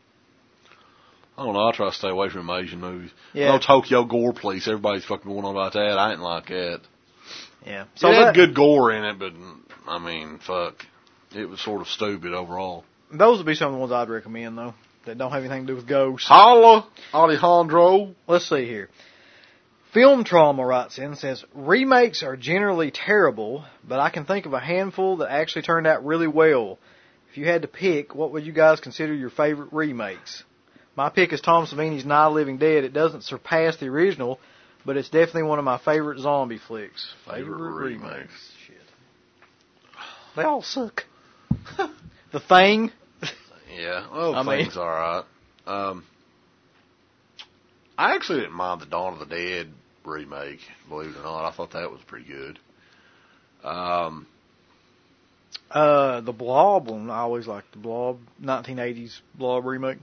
I don't know. I try to stay away from Asian movies. Yeah. No Tokyo Gore Police. Everybody's fucking going on about that. I didn't like that. Yeah. So it had good gore in it, but I mean, fuck, it was sort of stupid overall. Those would be some of the ones I'd recommend though that don't have anything to do with ghosts. Holla, Alejandro. Let's see here. Film Trauma writes in and says, remakes are generally terrible, but I can think of a handful that actually turned out really well. If you had to pick, what would you guys consider your favorite remakes? My pick is Tom Savini's Night of the Living Dead. It doesn't surpass the original, but it's definitely one of my favorite zombie flicks. Favorite, favorite remakes. remakes. Shit. They all suck. The Thing. Yeah, well, I The Thing's mean, alright. Um, I actually didn't mind the Dawn of the Dead remake, believe it or not. I thought that was pretty good. Um, uh, the Blob one, I always liked the Blob, nineteen eighties Blob remake.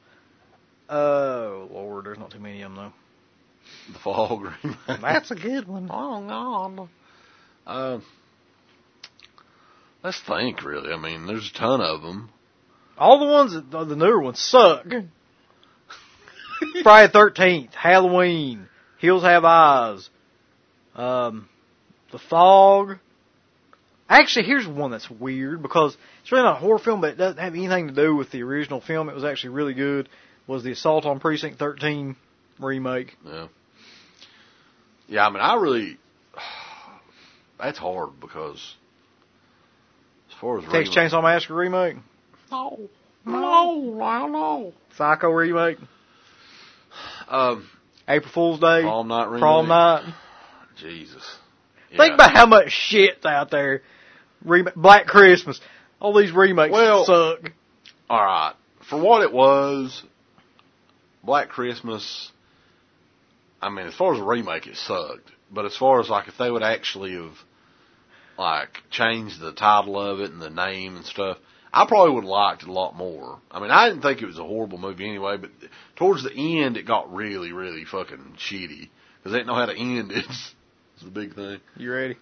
Oh, Lord, there's not too many of them, though. The Fog remake. That's a good one. Oh, God. Um, let's think, really. I mean, there's a ton of them. All the ones, that, the newer ones, suck. Friday the thirteenth, Halloween, Hills Have Eyes, um, The Fog. Actually, here's one that's weird because it's really not a horror film, but it doesn't have anything to do with the original film. It was actually really good. Was the Assault on Precinct thirteen remake? Yeah. Yeah, I mean, I really. That's hard because as far as Texas Chainsaw Massacre remake. No, no, I don't know. Psycho remake. Um, April Fool's Day. Prom Night remake. Prom Night. Jesus. Yeah. Think about how much shit's out there. Rem- Black Christmas. All these remakes well, suck. Alright. For what it was, Black Christmas, I mean, as far as a remake, it sucked. But as far as, like, if they would actually have, like, changed the title of it and the name and stuff, I probably would have liked it a lot more. I mean, I didn't think it was a horrible movie anyway, but towards the end, it got really, really fucking shitty. Because they didn't know how to end it. It's the big thing. You ready?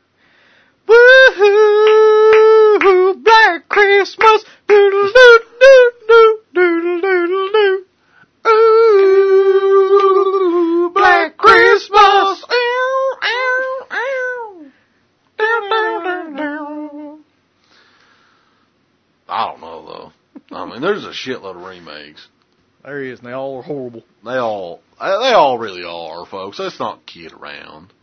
Woo-hoo, Black Christmas, doodle-doo-doo-doo-doodle-doodle-doo. Ooh, Black Christmas, ow, ow, ow. Do-do-do-do. I don't know, though. I mean, there's a shitload of remakes. There is, and they all are horrible. They all, they all really are, folks. Let's not kid around.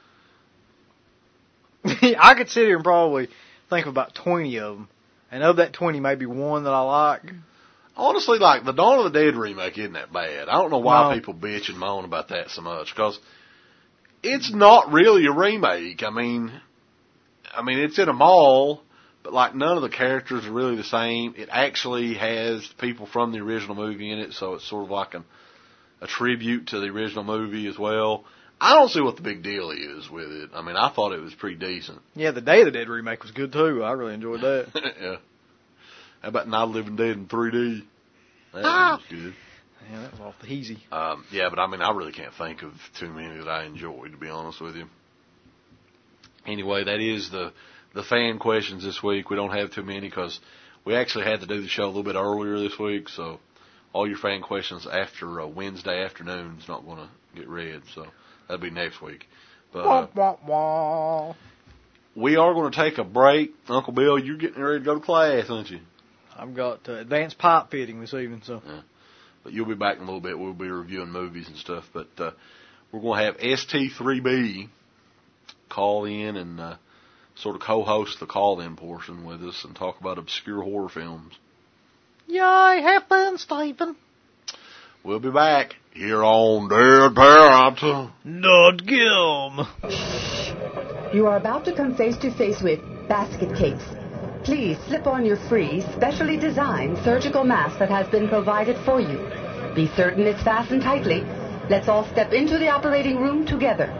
I could sit here and probably think of about twenty of them. And of that twenty, maybe one that I like. Honestly, like, the Dawn of the Dead remake isn't that bad. I don't know why no. people bitch and moan about that so much, because it's not really a remake. I mean, I mean, it's in a mall, but, like, none of the characters are really the same. It actually has people from the original movie in it, so it's sort of like an, a tribute to the original movie as well. I don't see what the big deal is with it. I mean, I thought it was pretty decent. Yeah, the Day of the Dead remake was good too. I really enjoyed that. Yeah. How about Night of the Living Dead in three D? That Ah. was good. Yeah, that was off the easy. Um, yeah, but I mean, I really can't think of too many that I enjoyed, to be honest with you. Anyway, that is the the fan questions this week. We don't have too many because we actually had to do the show a little bit earlier this week, so all your fan questions after uh, Wednesday afternoon is not going to get read, so that'll be next week. But uh, Wah, wah, wah. we are going to take a break. Uncle Bill, you're getting ready to go to class, aren't you? I've got uh, advanced pipe fitting this evening, so. Yeah. But you'll be back in a little bit. We'll be reviewing movies and stuff. But uh, we're going to have S T three B call in and uh, sort of co-host the call-in portion with us and talk about obscure horror films. Yay, have fun, Stephen. We'll be back here on Dead Parrot. Not Gilm. You are about to come face to face with Basket Case. Please slip on your free, specially designed surgical mask that has been provided for you. Be certain it's fastened tightly. Let's all step into the operating room together.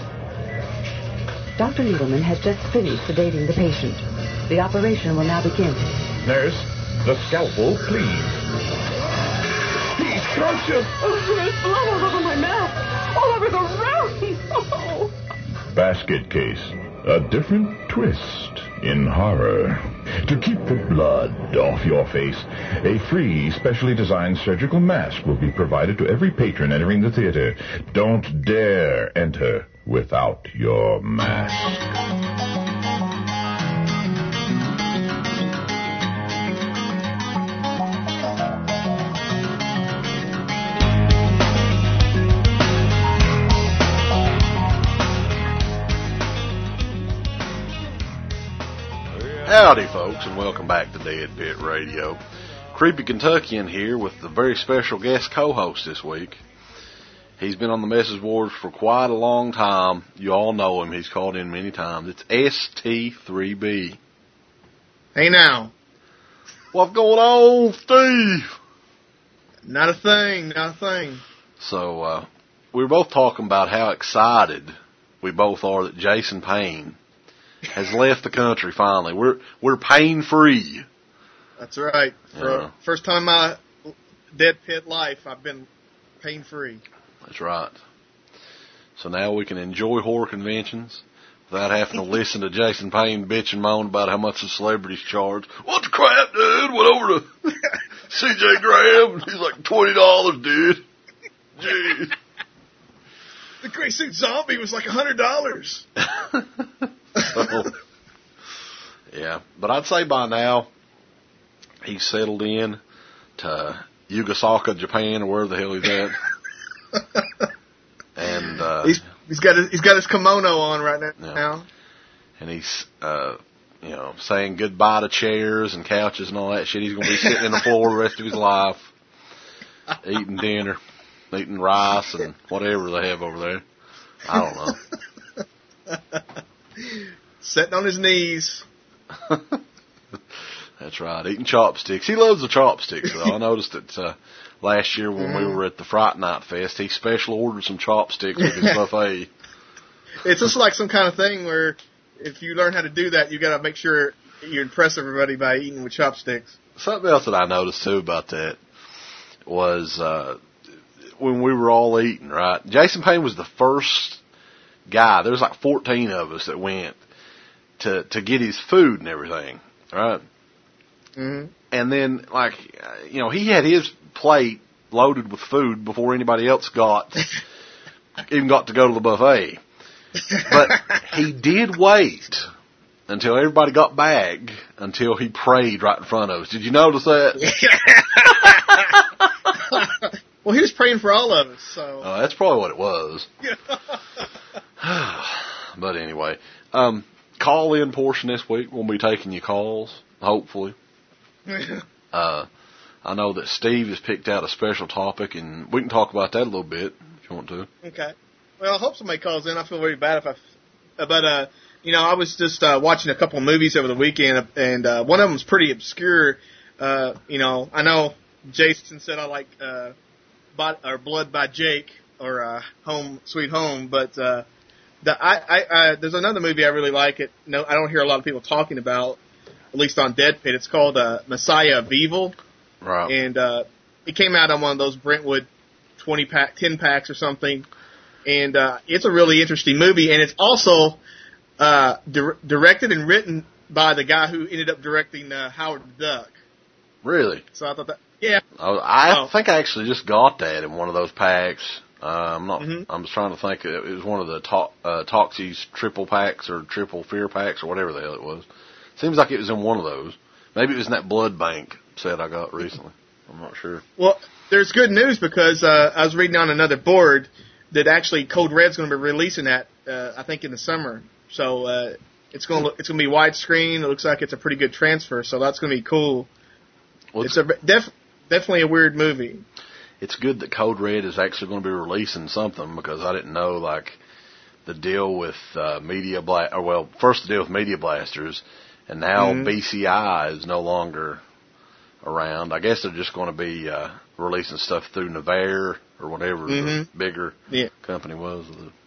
Doctor Needleman has just finished sedating the patient. The operation will now begin. Nurse, the scalpel, please. He's scrumptious. Oh, there's blood all over my mask. All over the room. Oh. Basket Case. A different twist in horror. To keep the blood off your face, a free, specially designed surgical mask will be provided to every patron entering the theater. Don't dare enter without your mask. Howdy, folks, and welcome back to Dead Pit Radio. Creepy Kentuckian here with the very special guest co-host this week. He's been on the message boards for quite a long time. You all know him. He's called in many times. It's S T three B. Hey now. What's going on, Steve? Not a thing, not a thing. So, uh, we were both talking about how excited we both are that Jason Payne has left the country finally. We're we're pain free. That's right. For Yeah. first time in my Dead Pit life, I've been pain free. That's right. So now we can enjoy horror conventions without having to listen to Jason Payne bitch and moan about how much the celebrities charge. What the crap, dude? Went over to C J Graham and he's like twenty dollars, dude. Jeez. The Gray Suit Zombie was like a hundred dollars. So, yeah, but I'd say by now he's settled in to Yugasaka, Japan, or where the hell he's at. And uh, he's he's got his, he's got his kimono on right now. Yeah. And he's uh, you know saying goodbye to chairs and couches and all that shit. He's going to be sitting in the floor the rest of his life, eating dinner, eating rice and whatever they have over there. I don't know. Sitting on his knees. That's right, eating chopsticks. He loves the chopsticks, though. I noticed that uh, last year when mm. we were at the Fright Night Fest, he special ordered some chopsticks with his buffet. It's just like some kind of thing where if you learn how to do that, you got to make sure you impress everybody by eating with chopsticks. Something else that I noticed, too, about that was uh, when we were all eating, right? Jason Payne was the first guy. There was like fourteen of us that went to to get his food and everything, right? Mm-hmm. And then, like, you know, he had his plate loaded with food before anybody else got even got to go to the buffet. But he did wait until everybody got back until he prayed right in front of us. Did you notice that? Well, he was praying for all of us, so. Oh, that's probably what it was. But anyway, um, call-in portion this week. We'll be taking your calls, hopefully. uh, I know that Steve has picked out a special topic, and we can talk about that a little bit if you want to. Okay. Well, I hope somebody calls in. I feel very bad if I, but uh, you know, I was just uh, watching a couple of movies over the weekend, and uh, one of them was pretty obscure. Uh, you know, I know Jason said I like uh, Bot, or Blood by Jake, or uh, Home Sweet Home, but uh, the I, I, I there's another movie I really like. It no, I don't hear a lot of people talking about, at least on Dead Pit. It's called uh, Messiah of Evil, right? And uh, it came out on one of those Brentwood twenty pack, ten packs or something, and uh, it's a really interesting movie, and it's also uh, di- directed and written by the guy who ended up directing uh, Howard the Duck. Really? So I thought that, yeah. I, I oh. think I actually just got that in one of those packs. Uh, I'm not. Mm-hmm. I'm just trying to think. It was one of the to, uh, Toxies triple packs or triple fear packs or whatever the hell it was. Seems like it was in one of those. Maybe it was in that Blood Bank set I got recently. I'm not sure. Well, there's good news because uh, I was reading on another board that actually Code Red's going to be releasing that. Uh, I think in the summer. So uh, it's going to look, it's going to be widescreen. It looks like it's a pretty good transfer. So that's going to be cool. Well, it's, it's a def, definitely a weird movie. It's good that Code Red is actually going to be releasing something because I didn't know like the deal with uh, Media Blast. Or well, first the deal with Media Blasters, and now mm-hmm. B C I is no longer around. I guess they're just going to be uh, releasing stuff through Navarre or whatever mm-hmm. the bigger yeah. company was.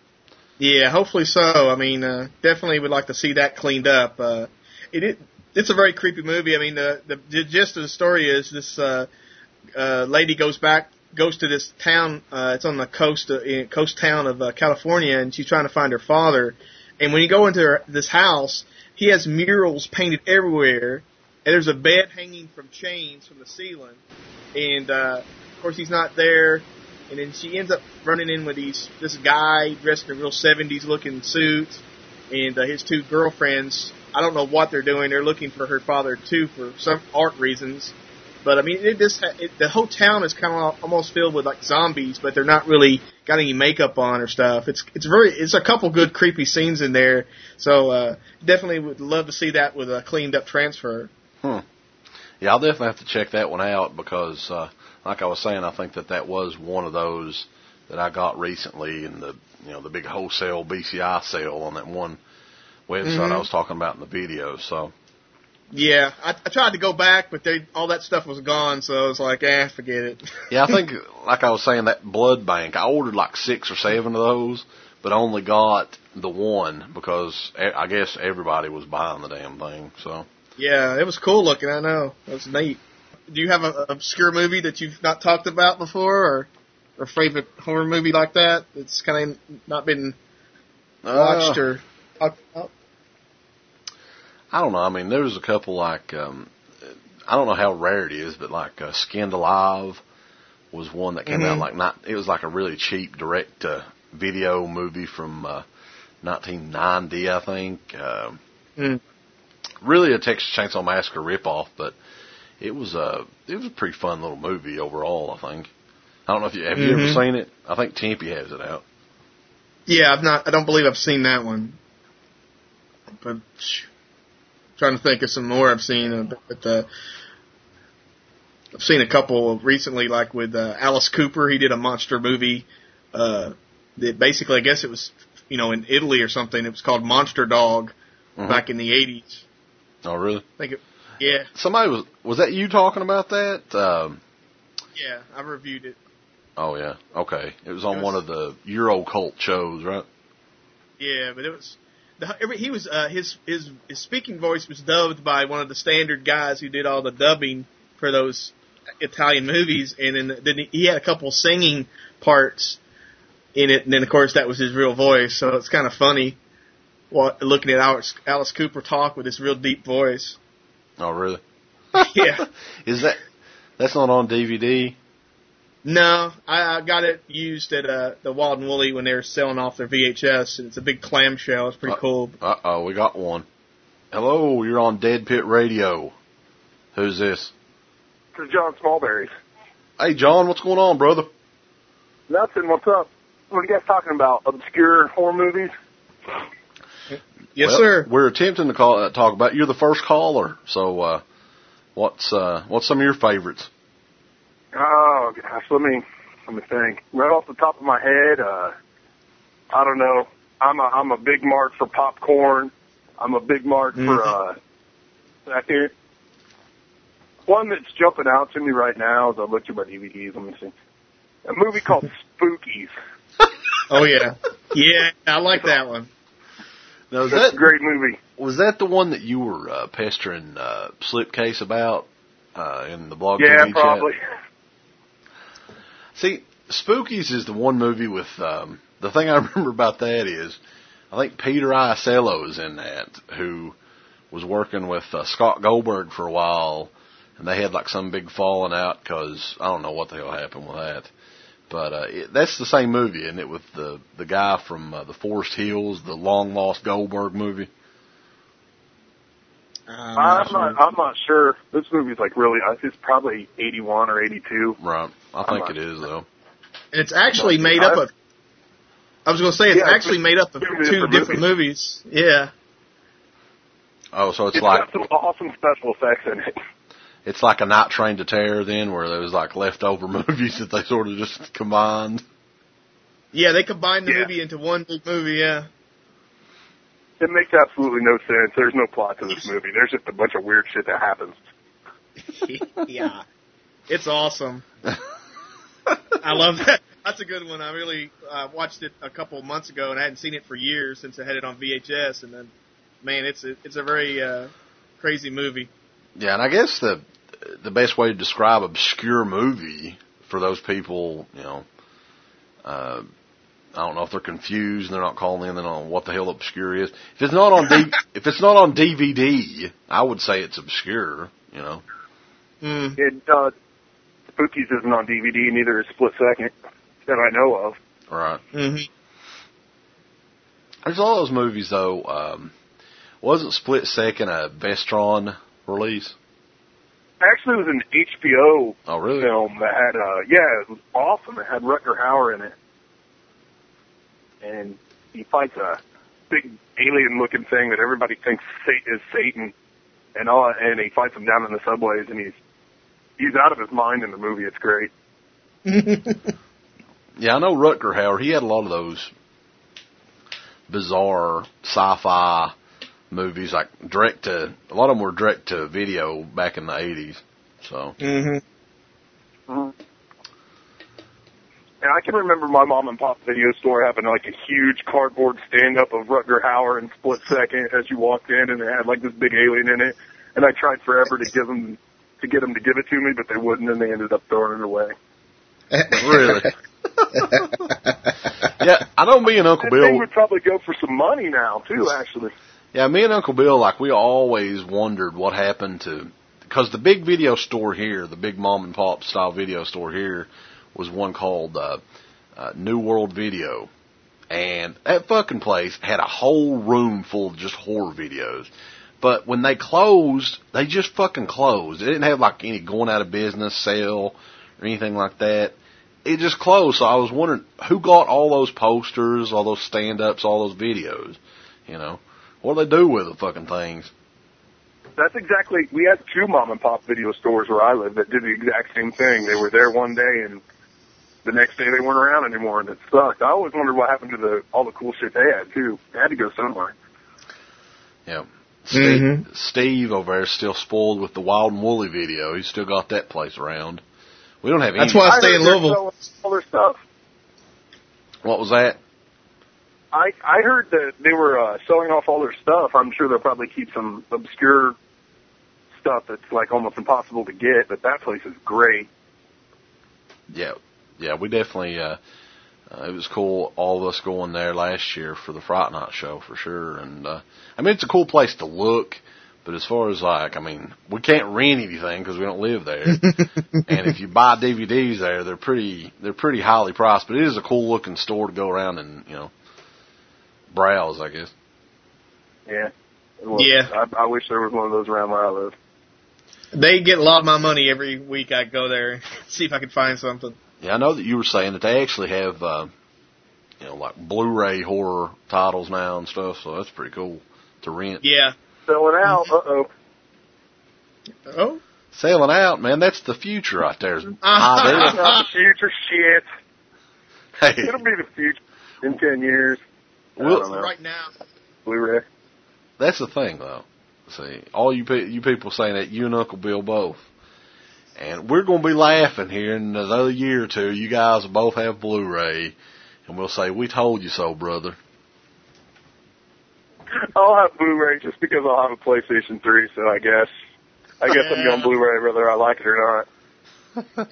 Yeah, hopefully so. I mean, uh, definitely would like to see that cleaned up. Uh, it, it It's a very creepy movie. I mean, the, the, the gist of the story is this uh, uh, lady goes back, goes to this town. Uh, it's on the coast, uh, in, coast town of uh, California, and she's trying to find her father. And when you go into her, this house, he has murals painted everywhere, and there's a bed hanging from chains from the ceiling. And uh, of course, he's not there. And then she ends up running in with these this guy dressed in a real seventies looking suit, and uh, his two girlfriends. I don't know what they're doing. They're looking for her father too for some art reasons. But I mean, it just it, the whole town is kind of almost filled with like zombies, but they're not really got any makeup on or stuff. It's it's very it's a couple good creepy scenes in there. So uh, definitely would love to see that with a cleaned up transfer. Hmm. Yeah, I'll definitely have to check that one out because, uh, like I was saying, I think that that was one of those that I got recently in the you know the big wholesale B C I sale on that one website mm-hmm. I was talking about in the video. So yeah, I, I tried to go back, but they all that stuff was gone, so I was like, eh, forget it. Yeah, I think like I was saying, that Blood Bank, I ordered like six or seven of those, but only got the one because I guess everybody was buying the damn thing. So yeah, it was cool looking. I know it was neat. Do you have an obscure movie that you've not talked about before, or or favorite horror movie like that that's kind of not been watched uh, or talked about? I don't know. I mean, there was a couple like, um, I don't know how rare it is, but like uh, Skinned Alive was one that came mm-hmm. out like not. It was like a really cheap direct uh, video movie from uh, nineteen ninety, I think. Uh, mm. Really a Texas Chainsaw Massacre ripoff, but it was a it was a pretty fun little movie overall. I think. I don't know if you have you mm-hmm. ever seen it. I think Tempe has it out. Yeah, I've not. I don't believe I've seen that one. But. Trying to think of some more I've seen, but uh, I've seen a couple recently, like with uh, Alice Cooper. He did a monster movie uh, that basically, I guess it was, you know, in Italy or something. It was called Monster Dog mm-hmm. back in the eighties. Oh, really? I think it, yeah. Somebody was was that you talking about that? Um, yeah, I reviewed it. Oh yeah, okay. It was on it was, one of the Euro cult shows, right? Yeah, but it was. He was uh, his his his speaking voice was dubbed by one of the standard guys who did all the dubbing for those Italian movies, and then then he had a couple singing parts in it, and then of course that was his real voice. So it's kind of funny, what, looking at Alice, Alice Cooper talk with this real deep voice. Oh really? Yeah. Is that that's not on D V D? No, I, I got it used at uh, the Wild and Woolly when they were selling off their V H S, and it's a big clamshell. It's pretty uh, cool. Uh-oh, we got one. Hello, you're on Dead Pit Radio. Who's this? This is John Smallberry. Hey, John, what's going on, brother? Nothing, what's up? What are you guys talking about? Obscure horror movies? Yes, well, sir. We're attempting to call, uh, talk about. You're the first caller, so uh, what's uh, what's some of your favorites? Oh gosh, let me let me think. Right off the top of my head, uh, I don't know. I'm a I'm a big mark for popcorn. I'm a big mark mm-hmm. for uh, back here. One that's jumping out to me right now as I look at my D V Ds. Let me see. A movie called Spookies. Oh yeah, yeah, I like that one. Now, is That's that a great movie. Was that the one that you were uh, pestering uh, Slipcase about uh, in the blog Yeah, T V probably. chat? See, Spookies is the one movie with um, the thing I remember about that is I think Peter Isello is in that, who was working with uh, Scott Goldberg for a while, and they had like some big falling out because I don't know what the hell happened with that. But uh, it, that's the same movie, isn't it, with the the guy from uh, the Forest Hills, the long lost Goldberg movie? I'm I'm not not. I'm not sure. This movie's like really. It's probably eighty-one or eighty-two. Right. I I'm think not it is though. And it's actually Well, made I- up of. I was going to say it's Yeah, actually it's made up of two two different different movies. Yeah. Oh, so it's, It's like got some awesome special effects in it. it's like a Night Train to Terror then, where there was like leftover movies that they sort of just combined. Yeah, they combined the Yeah. movie into one big movie. Yeah. It makes absolutely no sense. There's no plot to this movie. There's just a bunch of weird shit that happens. Yeah. It's awesome. I love that. That's a good one. I really uh, watched it a couple of months ago, and I hadn't seen it for years since I had it on V H S. And then, man, it's a, it's a very uh, crazy movie. Yeah, and I guess the the best way to describe obscure movie for those people, you know, uh, I don't know if they're confused and they're not calling in on what the hell obscure is. If it's not on D, if it's not on D V D, I would say it's obscure. You know. Mm. It, uh, Spookies isn't on D V D, neither is Split Second, that I know of. Right. Mm-hmm. There's all those movies though. Um, wasn't Split Second a Vestron release? Actually, it was an H B O Oh, really? film that had, uh, yeah, it was awesome. It had Rutger Hauer in it. And he fights a big alien-looking thing that everybody thinks Sa- is Satan. And all, and he fights him down in the subways, and he's he's out of his mind in the movie. It's great. Yeah, I know Rutger Hauer. He had a lot of those bizarre sci-fi movies, like direct to. A lot of them were direct to video back in the eighties. So. Mm-hmm. Mm-hmm. And I can remember my mom and pop video store having like a huge cardboard stand-up of Rutger Hauer in Split Second as you walked in, and it had like this big alien in it. And I tried forever to give them to get them to give it to me, but they wouldn't, and they ended up throwing it away. Really? Yeah, I know me and Uncle That thing Bill. would probably go for some money now too, actually. Yeah, me and Uncle Bill, like, we always wondered what happened to, because the big video store here, the big mom and pop style video store here, was one called uh, uh, New World Video. And that fucking place had a whole room full of just horror videos. But when they closed, they just fucking closed. It didn't have like any going out of business sale or anything like that. It just closed. So I was wondering who got all those posters, all those stand-ups, all those videos. You know, what do they do with the fucking things? That's exactly, we had two mom and pop video stores where I lived that did the exact same thing. They were there one day and the next day they weren't around anymore, and it sucked. I always wondered what happened to the all the cool shit they had too. They had to go somewhere. Yeah. Steve, Mm-hmm. Steve over there is still spoiled with the Wild and Woolly video. He's still got that place around. We don't have any. That's why I stay heard in they're Louisville. selling all their stuff. What was that? I I heard that they were uh, selling off all their stuff. I'm sure they'll probably keep some obscure stuff that's like almost impossible to get, but that place is great. Yeah, yeah, we definitely. Uh, uh, it was cool, all of us going there last year for the Fright Night show for sure. And uh, I mean, it's a cool place to look. But as far as like, I mean, we can't rent anything because we don't live there. And if you buy D V Ds there, they're pretty, they're pretty highly priced. But it is a cool looking store to go around and, you know, browse, I guess. Yeah. Well, Yeah. I, I wish there was one of those around where I live. They get a lot of my money every week. I go there and see if I can find something. Yeah, I know that you were saying that they actually have, uh, you know, like Blu-ray horror titles now and stuff. So that's pretty cool to rent. Yeah. Selling out. Uh oh. Oh. Selling out, man. That's the future right there. That's not the future shit. Hey. It'll be the future in ten years. I Well, don't know. Right now. Blu-ray. That's the thing, though. See, all you pe- you people saying that, you and Uncle Bill both. And we're going to be laughing here in another year or two. You guys will both have Blu-ray. And and we'll say, "We told you so, brother." I'll have Blu-ray just because I'll have a PlayStation three, so I guess I guess I'm going Blu-ray whether I like it or not.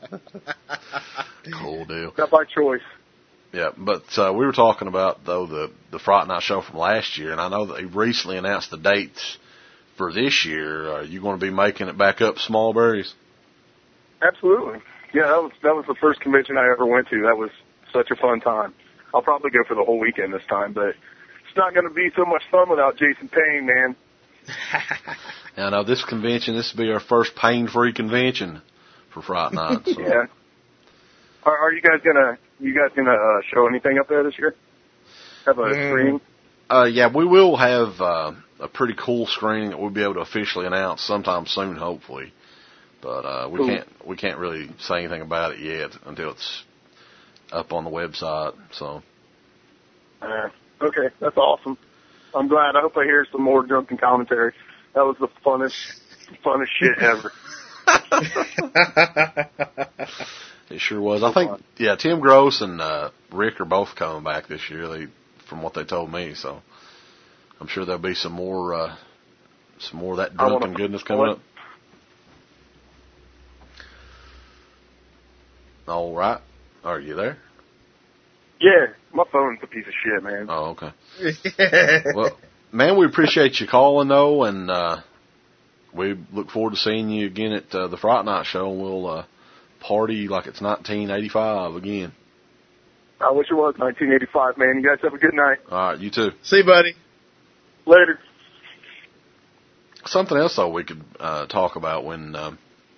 Cool deal. Not by choice. Yeah, but uh, we were talking about, though, the, the Fright Night show from last year, and I know that they recently announced the dates for this year. Are you going to be making it back up, Smallberries? Absolutely. Yeah, that was that was the first convention I ever went to. That was such a fun time. I'll probably go for the whole weekend this time, but it's not going to be so much fun without Jason Payne, man. Now, now this convention, this will be our first pain-free convention for Fright Night. So. Yeah. Are, are you guys gonna you guys gonna uh, show anything up there this year? Have a Mm. screening? Uh, yeah, we will have uh, a pretty cool screening that we'll be able to officially announce sometime soon, hopefully. But uh, we Cool. can't we can't really say anything about it yet until it's up on the website. So. Uh, okay, that's awesome. I'm glad. I hope I hear some more drunken commentary. That was the funnest, funnest shit ever. It sure was. I think, yeah, Tim Gross and uh, Rick are both coming back this year. They, from what they told me, so I'm sure there'll be some more, uh, some more of that drunken goodness coming up. All right, are you there? Yeah, my phone's a piece of shit, man. Oh, okay. Well, man, we appreciate you calling, though, and uh, we look forward to seeing you again at uh, the Fright Night show, and we'll uh, party like it's nineteen eighty-five again. I wish it was nineteen eighty-five, man. You guys have a good night. All right, you too. See you, buddy. Later. Something else, though, we could uh, talk about when um,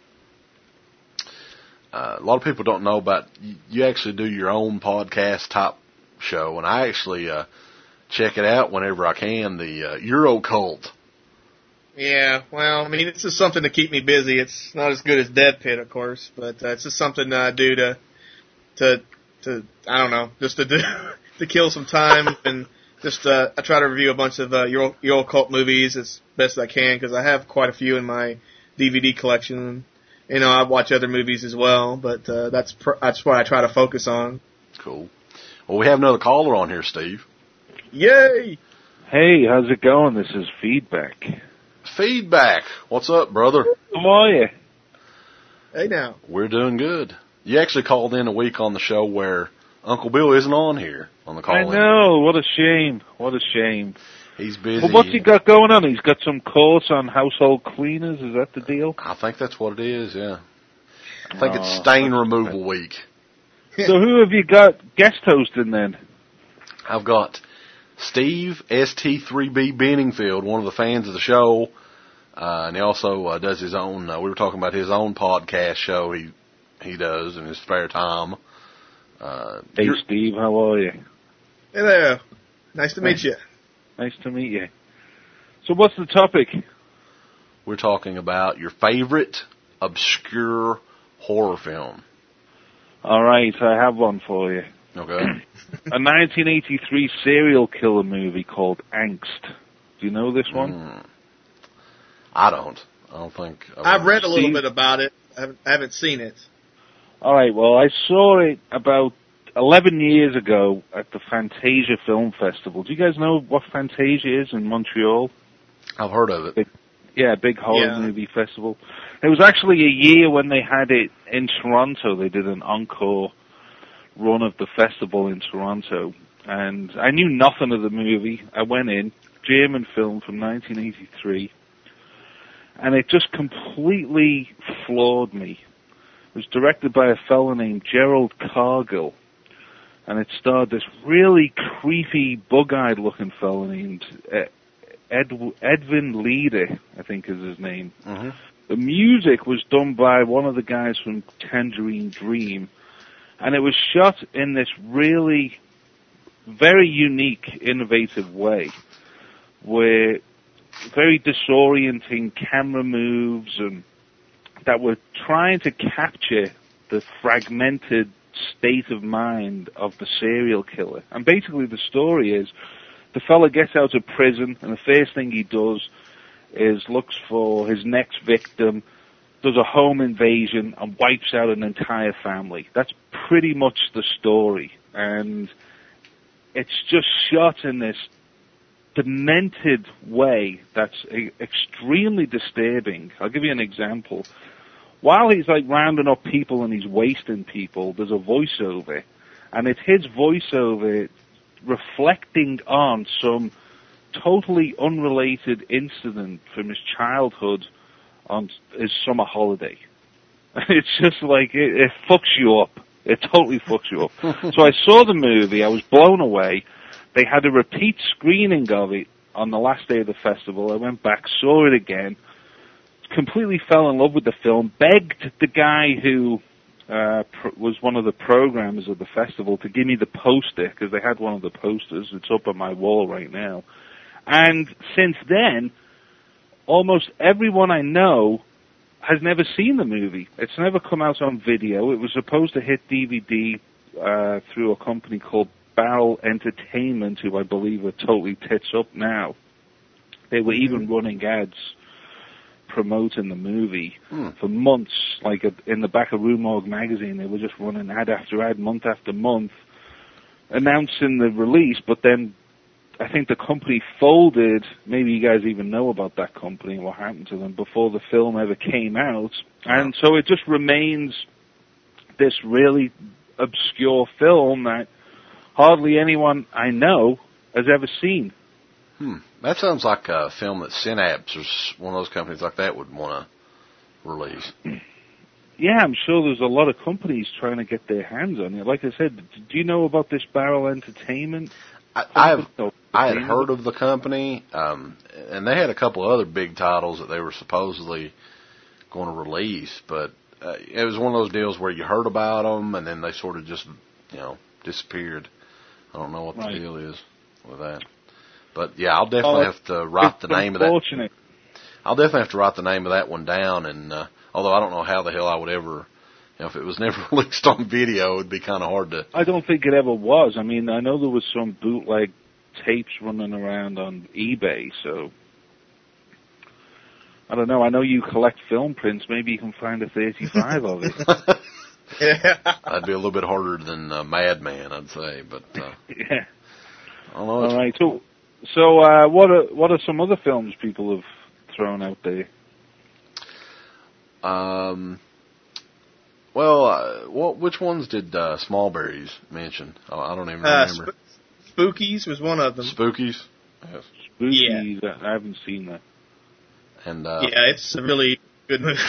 uh, a lot of people don't know about, you, you actually do your own podcast type show, and I actually uh, check it out whenever I can, the uh, Eurocult. Yeah, well, I mean, it's just something to keep me busy. It's not as good as Dead Pit, of course, but uh, it's just something I do to, to, to, I don't know, just to do, to kill some time, and just uh, I try to review a bunch of uh, Euro, Eurocult movies as best I can, because I have quite a few in my D V D collection. You know, I watch other movies as well, but uh, that's pr- that's what I try to focus on. Cool. Well, we have another caller on here, Steve. Yay! Hey, how's it going? This is Feedback. Feedback. What's up, brother? How are you? Hey, now. We're doing good. You actually called in a week on the show where Uncle Bill isn't on here on the call. I know. What a shame. What a shame. He's busy. Well, what's he got going on? He's got some course on household cleaners. Is that the deal? I think that's what it is, yeah. I think Oh, it's stain removal week. So who have you got guest hosting then? I've got Steve, S T three B Benningfield, one of the fans of the show, uh, and he also uh, does his own, uh, we were talking about his own podcast show he he does in his spare time. Uh, Hey, Steve, how are you? Hey there. Nice to meet you. Nice to meet you. So what's the topic? We're talking about your favorite obscure horror film. All right, I have one for you. Okay. A nineteen eighty-three serial killer movie called Angst. Do you know this one? Mm. I don't. I don't think. I've, I've read a little Steve? bit about it. I haven't, I haven't seen it. All right, well, I saw it about eleven years ago at the Fantasia Film Festival. Do you guys know what Fantasia is in Montreal? I've heard of it. Big, yeah, big horror Yeah. movie festival. It was actually a year when they had it in Toronto. They did an encore run of the festival in Toronto. And I knew nothing of the movie. I went in, German film from nineteen eighty-three. And it just completely floored me. It was directed by a fellow named Gerald Cargill. And it starred this really creepy, bug-eyed looking fellow named uh, Ed, Edwin Leader, I think is his name. Mm-hmm. The music was done by one of the guys from Tangerine Dream. And it was shot in this really very unique, innovative way, where very disorienting camera moves and that were trying to capture the fragmented state of mind of the serial killer. And basically the story is the fella gets out of prison and the first thing he does is looks for his next victim, does a home invasion and wipes out an entire family. That's pretty much the story. and it's just shot in this demented way that's e- extremely disturbing. I'll give you an example. While he's like rounding up people and he's wasting people, there's a voiceover, and it's his voiceover reflecting on some totally unrelated incident from his childhood on his summer holiday. It's just like, it, it fucks you up. It totally fucks you up. So I saw the movie, I was blown away. They had a repeat screening of it on the last day of the festival. I went back, saw it again, completely fell in love with the film, begged the guy who uh, pr- was one of the programmers of the festival to give me the poster, because they had one of the posters. It's up on my wall right now. And since then, almost everyone I know has never seen the movie. It's never come out on video. It was supposed to hit D V D uh, through a company called Barrel Entertainment, who I believe are totally tits up now. They were even running ads promoting the movie hmm. for months, like a, in the back of Rue Morgue magazine. They were just running ad after ad, month after month, announcing the release, but then I think the company folded. Maybe you guys even know about that company and what happened to them before the film ever came out. And so it just remains this really obscure film that hardly anyone I know has ever seen. Hmm. That sounds like a film that Synapse or one of those companies like that would want to release. Yeah, I'm sure there's a lot of companies trying to get their hands on it. Like I said, do you know about this Barrel Entertainment? I, I've I had heard of the company, um, and they had a couple of other big titles that they were supposedly going to release, but uh, it was one of those deals where you heard about them and then they sort of just, you know, disappeared. I don't know what the right. deal is with that, but yeah, I'll definitely oh, have to write the name of that. I'll definitely have to write the name of that one down, and uh, although I don't know how the hell I would ever. You know, if it was never released on video, it would be kind of hard to... I don't think it ever was. I mean, I know there was some bootleg tapes running around on eBay, so... I don't know. I know you collect film prints. Maybe you can find a thirty-five of it. Yeah. That'd be a little bit harder than uh, Madman, I'd say, but... Uh, yeah. I don't know. All right. So, so uh, what are what are some other films people have thrown out there? Um... Well, uh, what, which ones did uh, Smallberries mention? Oh, I don't even uh, remember. Sp- Spookies was one of them. Spookies? Yes. Spookies, yeah. I haven't seen that. And uh, yeah, it's a really good movie.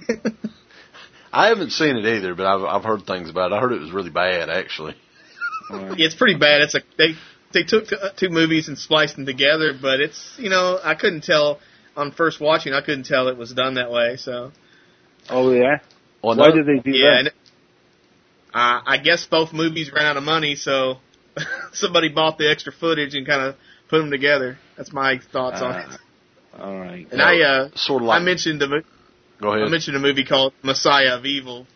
I haven't seen it either, but I've I've heard things about it. I heard it was really bad, actually. Yeah, it's pretty bad. It's a they they took two movies and spliced them together, but it's you know I couldn't tell on first watching. I couldn't tell it was done that way. So. Oh yeah. Well, Why no, did they do yeah, that? And, uh, I guess both movies ran out of money, so somebody bought the extra footage and kind of put them together. That's my thoughts uh, on it. All right. And well, I uh, sort of like, I mentioned a, go ahead. I mentioned a movie called Messiah of Evil.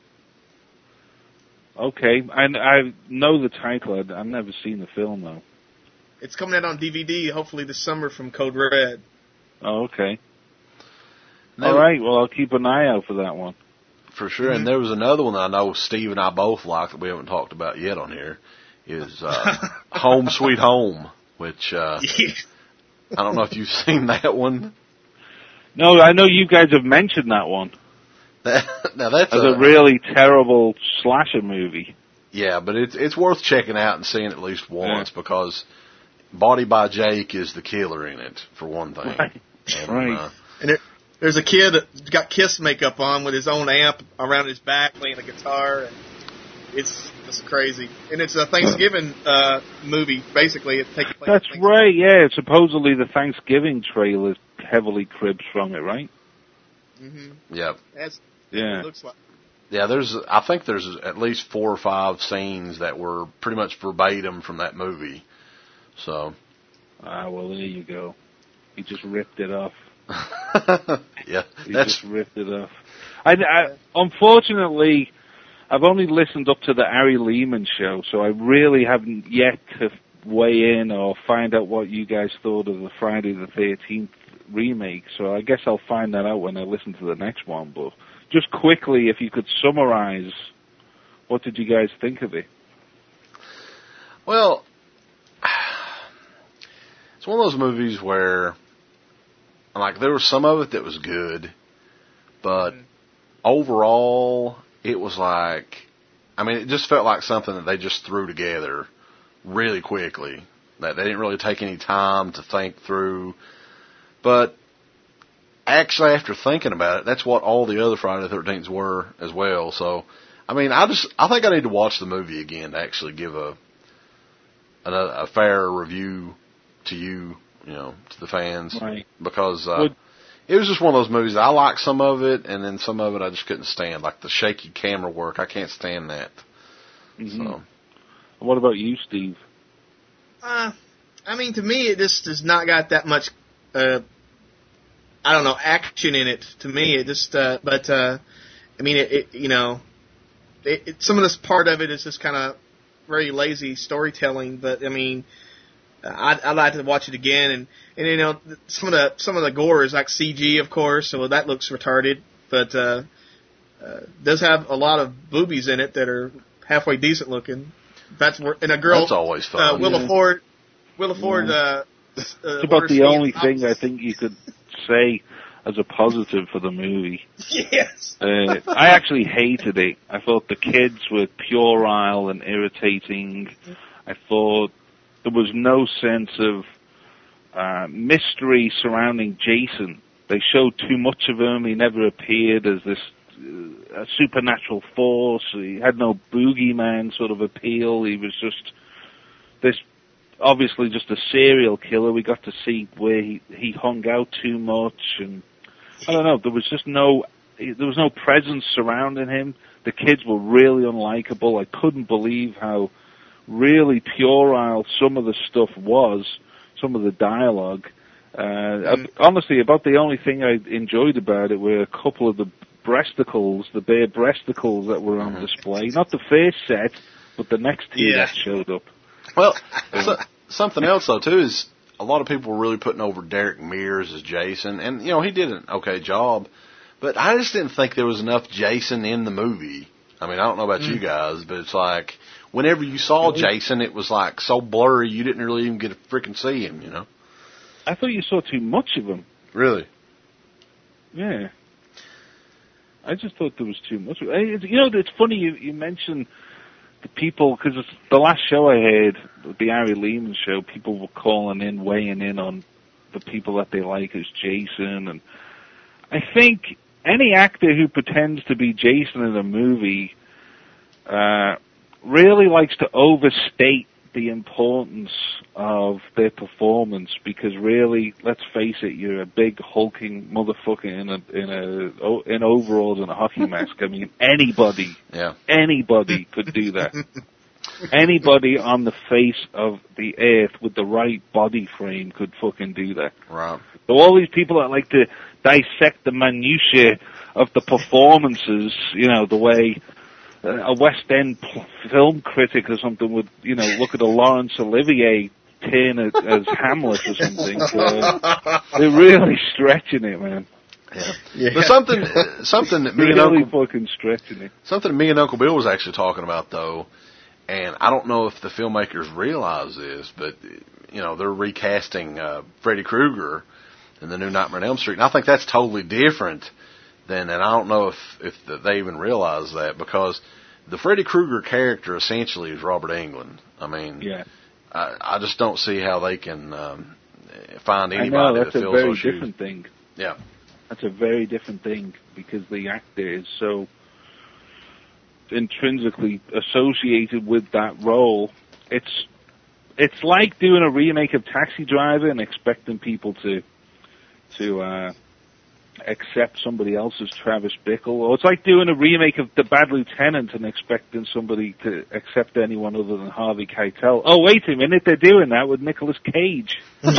Okay, I, I know the title. I've never seen the film though. It's coming out on D V D hopefully this summer from Code Red. Oh, okay. All right. Well, I'll keep an eye out for that one. For sure. Mm-hmm. And there was another one that I know Steve and I both like that we haven't talked about yet on here is uh, Home Sweet Home, which uh, I don't know if you've seen that one. No, I know you guys have mentioned that one. That, now that's as a, a really terrible slasher movie. Yeah, but it's it's worth checking out and seeing at least once yeah. because Body by Jake is the killer in it, for one thing. Right. And, right. Uh, and it, there's a kid that got Kiss makeup on with his own amp around his back playing a guitar, and it's it's crazy. And it's a Thanksgiving uh, movie, basically. It takes place. That's right. Yeah, supposedly the Thanksgiving trailer heavily cribs from it, right? Mm-hmm. Yep. That's yeah. What it looks like. Yeah, there's. I think there's at least four or five scenes that were pretty much verbatim from that movie. So. Ah, well, there you go. He just ripped it off. yeah, he that's just ripped it off. I, I, unfortunately, I've only listened up to the Ari Lehman show, so I really haven't yet to weigh in or find out what you guys thought of the Friday the thirteenth remake. So I guess I'll find that out when I listen to the next one. But just quickly, if you could summarize, what did you guys think of it? Well, it's one of those movies where, like, there was some of it that was good, but mm. overall, it was like, I mean, it just felt like something that they just threw together really quickly. That they didn't really take any time to think through. But actually, after thinking about it, that's what all the other Friday the thirteenths were as well. So, I mean, I just, I think I need to watch the movie again to actually give a, a, a fair review to you, you know, to the fans. Right. Because, uh, well, it was just one of those movies. I liked some of it, and then some of it I just couldn't stand. Like the shaky camera work, I can't stand that. Mm-hmm. So. What about you, Steve? Uh, I mean, to me, it just has not got that much, uh, I don't know, action in it. To me, it just, uh, but, uh, I mean, it, it you know, it, it, some of this part of it is just kind of very lazy storytelling, but, I mean, I'd, I'd like to watch it again, and, and, you know, some of the, some of the gore is like C G, of course, so that looks retarded, but, uh, uh, does have a lot of boobies in it that are halfway decent looking. That's where, and a girl. That's always fun. Uh, Willa yeah. Ford. Willa Ford. Yeah. Uh, uh, it's about the only thing I think you could say as a positive for the movie. Yes. Uh, I actually hated it. I thought the kids were puerile and irritating. I thought there was no sense of uh, mystery surrounding Jason. They showed too much of him. He never appeared as this a supernatural force. He had no boogeyman sort of appeal. He was just this, obviously just a serial killer. We got to see where he, he hung out too much, and I don't know, there was just no, there was no presence surrounding him. The kids were really unlikable. I couldn't believe how really puerile some of the stuff was, some of the dialogue. Uh, mm. Honestly, about the only thing I enjoyed about it were a couple of the breasticles, the bare breasticles that were on display. Not the face set, but the next two yeah. that showed up. Well, so, something else though too is a lot of people were really putting over Derek Mears as Jason, and you know he did an okay job, but I just didn't think there was enough Jason in the movie. I mean, I don't know about mm. you guys, but it's like whenever you saw Jason, it was like so blurry you didn't really even get to freaking see him. You know. I thought you saw too much of him. Really? Yeah. I just thought there was too much. You know, it's funny you, you mentioned the people, because the last show I heard, the Ari Lehman show, people were calling in, weighing in on the people that they like as Jason. And I think any actor who pretends to be Jason in a movie uh, really likes to overstate the importance of their performance, because really, let's face it, you're a big hulking motherfucker in a in a in overalls and a hockey mask. I mean, anybody, yeah, anybody could do that. Anybody on the face of the earth with the right body frame could fucking do that. Right. So all these people that like to dissect the minutiae of the performances, you know, the way a West End p- film critic or something would, you know, look at a Laurence Olivier turn as, as Hamlet or something. Uh, they're really stretching it, man. Yeah. yeah. But something, something that me really and Uncle fucking stretching it. Something me and Uncle Bill was actually talking about though, and I don't know if the filmmakers realize this, but you know they're recasting uh, Freddy Krueger in the new Nightmare on Elm Street, and I think that's totally different. Then, and I don't know if, if the, they even realize that, because the Freddy Krueger character essentially is Robert Englund. I mean, yeah. I, I just don't see how they can um, find anybody I know, that's that a fills very those different shoes. thing. Yeah. That's a very different thing, because the actor is so intrinsically associated with that role. It's it's like doing a remake of Taxi Driver and expecting people to to uh accept somebody else's Travis Bickle, or it's like doing a remake of The Bad Lieutenant and expecting somebody to accept anyone other than Harvey Keitel. Oh, wait a minute, they're doing that with Nicolas Cage.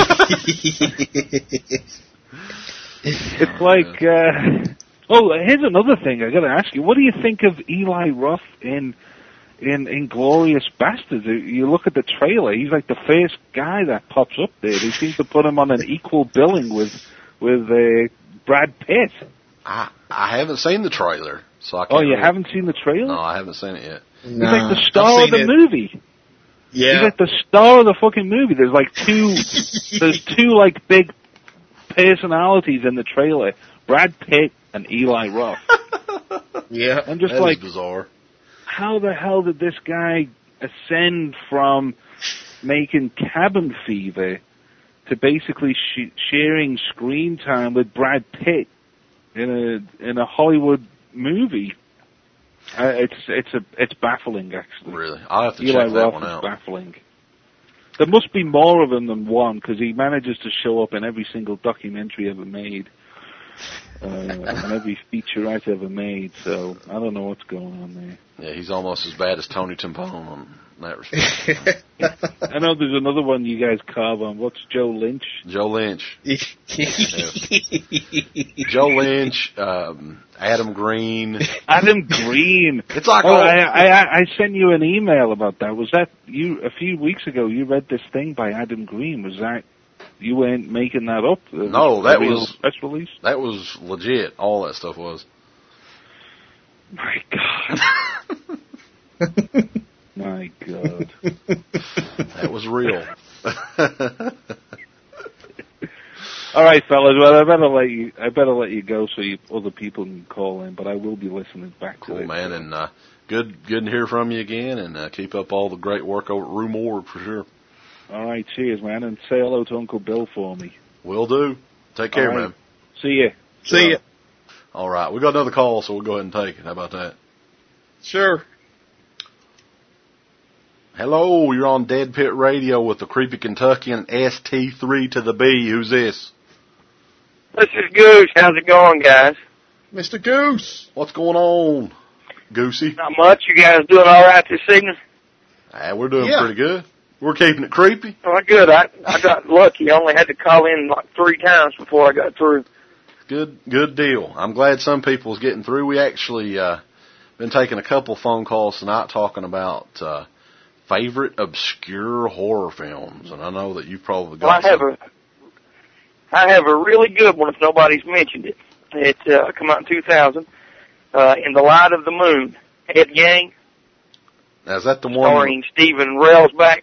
It's like, uh, oh, here's another thing I gotta ask you. What do you think of Eli Roth in in Inglourious Bastards? You look at the trailer, he's like the first guy that pops up there. They seem to put him on an equal billing with with uh, Brad Pitt. I I haven't seen the trailer, so I can't. Oh, you really... haven't seen the trailer? No, I haven't seen it yet. No, he's like the star of the it. movie. Yeah. He's like the star of the fucking movie. There's like two, there's two like big personalities in the trailer: Brad Pitt and Eli Roth. Yeah, I'm just that like, is bizarre. How the hell did this guy ascend from making Cabin Fever to basically sh- sharing screen time with Brad Pitt in a in a Hollywood movie? Uh, it's it's a it's baffling, actually. Really, I'll have to Eli check that Roth one is out. baffling. There must be more of him than one, because he manages to show up in every single documentary ever made, uh, and every featurette ever made. So I don't know what's going on there. Yeah, he's almost as bad as Tony Timpone on that respect. I know there's another one you guys carve on. What's Joe Lynch? Joe Lynch. Yeah. Joe Lynch, um, Adam Green. Adam Green. It's like oh, all... I, I I sent you an email about that. Was that you a few weeks ago? You read this thing by Adam Green. Was that you weren't making that up? No, that was press release. That was legit. All that stuff was. My God. My God. That was real. All right, fellas. Well, I better let you. I better let you go so you, other people can call in. But I will be listening back cool, to it. Cool, man, and uh, good, good to hear from you again, and uh, keep up all the great work over at Rue Morgue for sure. All right, cheers, man, and say hello to Uncle Bill for me. Will do. Take care, right. man. See ya. See ya. All right, we got another call, so we'll go ahead and take it. How about that? Sure. Hello, you're on Dead Pit Radio with the Creepy Kentuckian S T three to the B. Who's this? This is Goose. How's it going, guys? Mister Goose. What's going on, Goosey? Not much. You guys doing all right this evening? Ah, we're doing Yeah. pretty good. We're keeping it creepy. Oh, good. I I got lucky. I only had to call in like three times before I got through. Good, good deal. I'm glad some people's getting through. We actually uh, been taking a couple phone calls tonight talking about uh, favorite obscure horror films, and I know that you've probably got. Well, I have some. a I have a really good one if nobody's mentioned it. It uh, come out in two thousand. Uh, In the Light of the Moon. Ed Gang. Now, is that the one? Starring Stephen Railsback.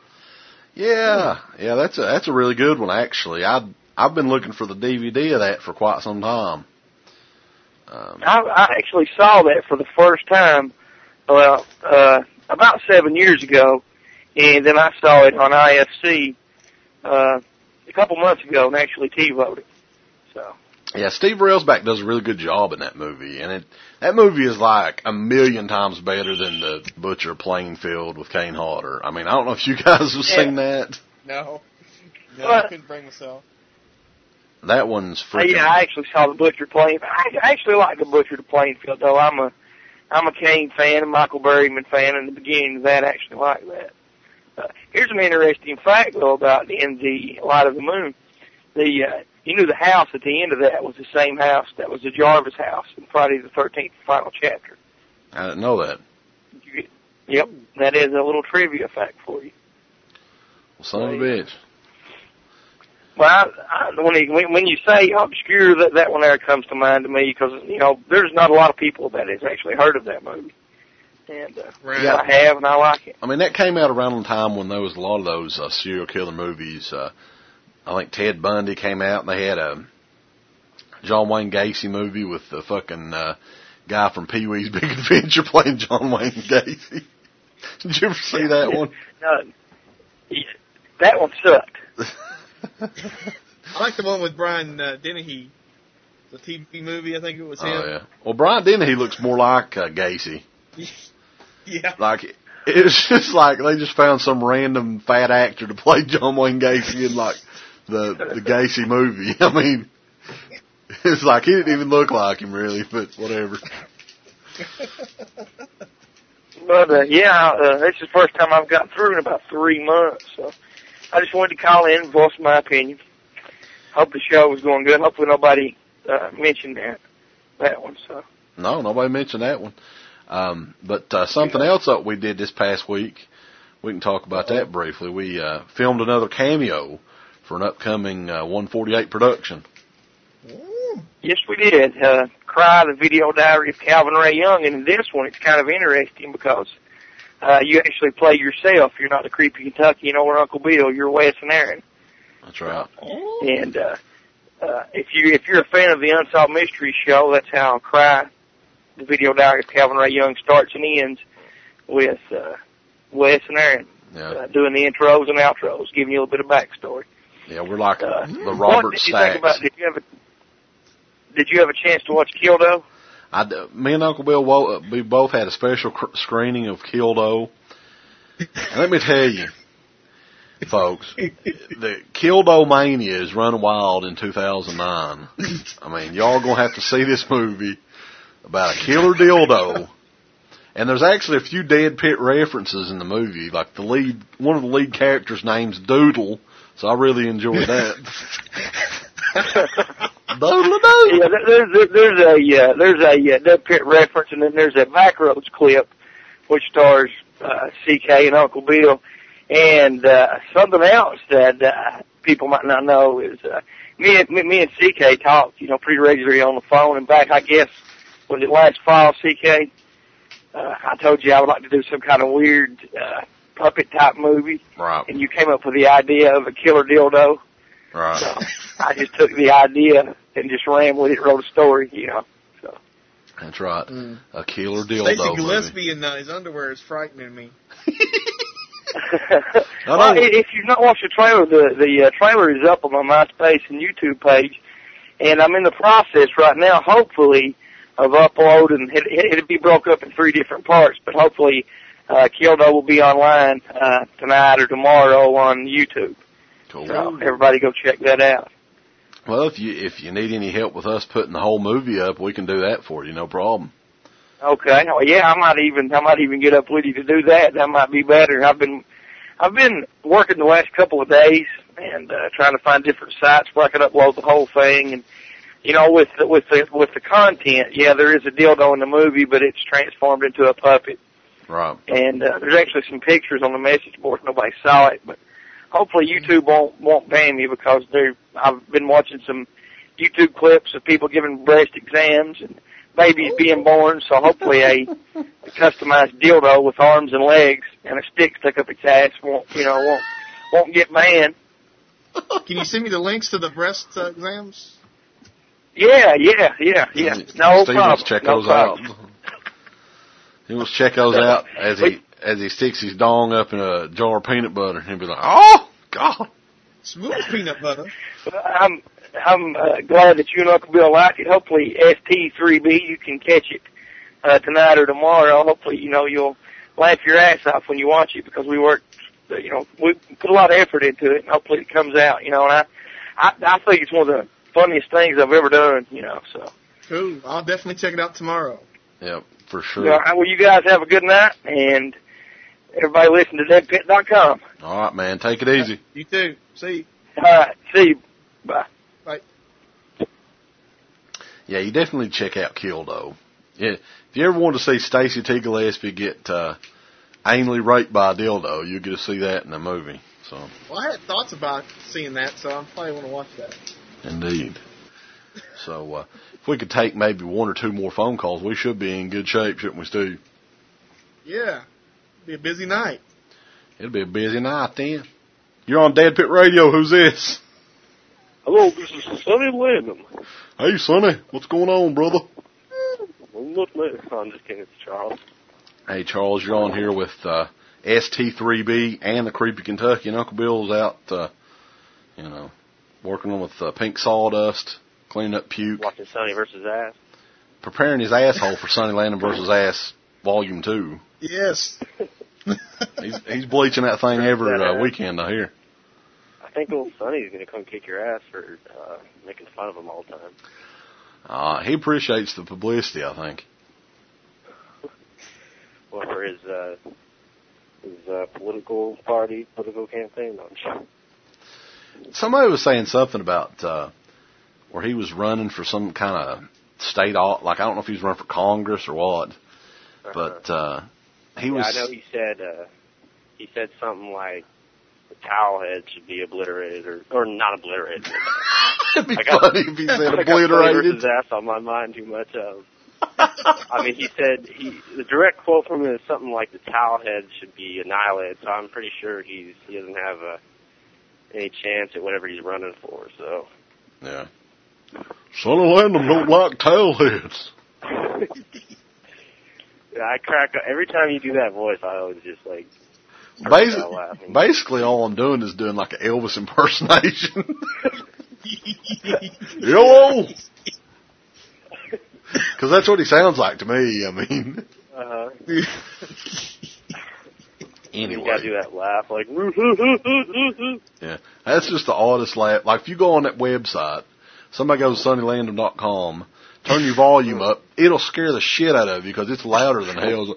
Yeah, yeah, that's a that's a really good one actually. I I've been looking for the D V D of that for quite some time. Um, I, I actually saw that for the first time, well, uh, about seven years ago, and then I saw it on I F C uh, a couple months ago and actually TiVoed it. So. Yeah, Steve Railsback does a really good job in that movie, and it that movie is like a million times better than the Butcher Plainfield with Kane Hodder. I mean, I don't know if you guys have Yeah. seen that. No. No, But- I couldn't bring myself. That one's Uh, freaking. yeah, I actually saw the Butcher Plainfield. I I actually like the Butcher to Plainfield, though. I'm a I'm a Kane fan, a Michael Berryman fan. In the beginning of that, I actually like that. Uh, here's an interesting fact, though, about In the Light of the Moon. The uh, you knew the house at the end of that was the same house that was the Jarvis house in Friday the thirteenth, final chapter. I didn't know that. Yep, that is a little trivia fact for you. Well, son of a bitch. Well, I, I, when, you, when when you say obscure, that that one there comes to mind to me because you know there's not a lot of people that has actually heard of that movie, and uh, Right. I have and I like it. I mean, that came out around the time when there was a lot of those uh, serial killer movies. Uh, I think Ted Bundy came out, and they had a John Wayne Gacy movie with the fucking uh, guy from Pee-wee's Big Adventure playing John Wayne Gacy. Did you ever see that one? No, yeah, that one sucked. I like the one with Brian uh, Dennehy. The T V movie, I think it was him. Oh, yeah. Well, Brian Dennehy looks more like uh, Gacy. Yeah. Like, it's just like they just found some random fat actor to play John Wayne Gacy in, like, the the Gacy movie. I mean, it's like he didn't even look like him, really, but whatever. But uh, yeah, uh, this is the first time I've got through in about three months. So I just wanted to call in and voice my opinion. Hope the show was going good. Hopefully nobody uh, mentioned that that one. So No, nobody mentioned that one. Um, but uh, something else that we did this past week, we can talk about that briefly. We uh, filmed another cameo for an upcoming uh, one forty-eight production. yes, we did. Uh, Cry, the video diary of Calvin Ray Young, and in this one it's kind of interesting because uh, you actually play yourself. You're not the creepy Kentuckian or Uncle Bill. You're Wes and Aaron. That's right. And uh, uh, if you if you're a fan of the Unsolved Mysteries show, that's how Cry, the video diary of Calvin Ray Young, starts and ends with uh, Wes and Aaron Yeah. uh, doing the intros and outros, giving you a little bit of backstory. Yeah, we're like Uh, the what Robert did you Stacks. think about? Did you have a Did you have a chance to watch Kildo? I, me and Uncle Bill, wo- we both had a special cr- screening of Kildo. And let me tell you, folks, the Kildo Mania is running wild in two thousand nine. I mean, y'all gonna have to see this movie about a killer dildo. And there's actually a few Dead Pit references in the movie, like the lead, one of the lead characters' name's Doodle, so I really enjoyed that. Doodle-a-doo. Yeah, there- there's there's a uh, there's a uh, Dead Pit reference, and then there's a Backroads clip, which stars uh, C K and Uncle Bill, and uh, something else that uh, people might not know is uh, me and me, me and C K talked, you know, pretty regularly on the phone. And back, I guess, was it last fall, C K? Uh, I told you I would like to do some kind of weird uh, puppet type movie, Right. and you came up with the idea of a killer dildo. Right. So I just took the idea and just ran with it, wrote a story, you know. So That's right. Mm. A killer dildo Stacey movie. Gillespie in uh, his underwear is frightening me. well, i- if you've not watched the trailer, the the uh, trailer is up on my MySpace and YouTube page, and I'm in the process right now, hopefully, of uploading. It, it, it'll be broke up in three different parts, but hopefully, uh, Kildo will be online uh, tonight or tomorrow on YouTube. Cool. So everybody go check that out. Well, if you if you need any help with us putting the whole movie up, we can do that for you, no problem. Okay. Well, yeah, I might even I might even get up with you to do that. That might be better. I've been I've been working the last couple of days and uh, trying to find different sites where I could upload the whole thing. And you know, with the, with the with the content, yeah, there is a dildo in the movie, but it's transformed into a puppet. Right. And uh, there's actually some pictures on the message board. Nobody saw it, but hopefully YouTube won't won't ban me because they're. I've been watching some YouTube clips of people giving breast exams and babies being born. So hopefully a, a customized dildo with arms and legs and a stick stuck up its ass won't you know won't won't get banned. Can you send me the links to the breast uh, exams? Yeah, yeah, yeah, yeah. No Steve problem. wants to check no those problem. out. He wants to check those out as he as he sticks his dong up in a jar of peanut butter. He'll be like, "Oh God, smooth peanut butter." I'm I'm uh, glad that you and Uncle Bill like it. Hopefully, S T three B, you can catch it uh, tonight or tomorrow. Hopefully, you know you'll laugh your ass off when you watch it because we worked, uh, you know, we put a lot of effort into it, and hopefully it comes out. You know, and I I, I think it's one of the funniest things I've ever done. You know, so. Cool. I'll definitely check it out tomorrow. Yep, for sure. All right, well, you guys have a good night, and everybody listen to dead pit dot com. All right, man, take it easy." You too. See you. All right, see you. Bye. Bye. Yeah, you definitely check out Kildo. Yeah, if you ever want to see Stacey T. Gillespie get uh, anally raped by a dildo, you get to see that in the movie. So, Well, I had thoughts about seeing that, so I probably want to watch that. indeed. So, uh, if we could take maybe one or two more phone calls, we should be in good shape, shouldn't we, Steve? Yeah. Be a busy night. It'll be a busy night then. You're on Dead Pit Radio. Who's this? Hello, this is Sonny Landon. Hey, Sonny. What's going on, brother? Look, man. I'm just kidding. It's Charles. Hey, Charles, you're on here with uh, S T three B and the Creepy Kentucky, and Uncle Bill's out, uh, you know, working on with uh, pink sawdust, cleaning up puke, Watching Sonny versus Ass. preparing his asshole for Sonny Landon versus Ass Volume two. Yes. He's, he's bleaching that thing every uh, weekend, I hear. I think old Sonny's going to come kick your ass for uh, making fun of him all the time. Uh, he appreciates the publicity, I think. Well, for his uh, his uh, political party, political campaign. No, I'm sure. Somebody was saying something about uh, where he was running for some kind of state, au- like I don't know if he was running for Congress or what, but uh, he yeah, was. I know he said uh, he said something like the towel head should be obliterated, or or not obliterated. It'd be I got, funny if he said I got obliterated. Sonny versus Ass on my mind too much of. I mean, he said he the direct quote from him is something like the towel head should be annihilated. So I'm pretty sure he's he doesn't have a, any chance at whatever he's running for. So yeah, Sonny Landham don't like towel heads. Yeah, I crack up every time you do that voice. I always just like basically, basically all I'm doing is doing like an Elvis impersonation. Hello. Because that's what he sounds like to me. I mean, uh-huh. Anyway, you gotta do that laugh, like. Yeah, that's just the oddest laugh. Like if you go on that website, somebody goes to sonny landham dot com, turn your volume up, it'll scare the shit out of you because it's louder than hell.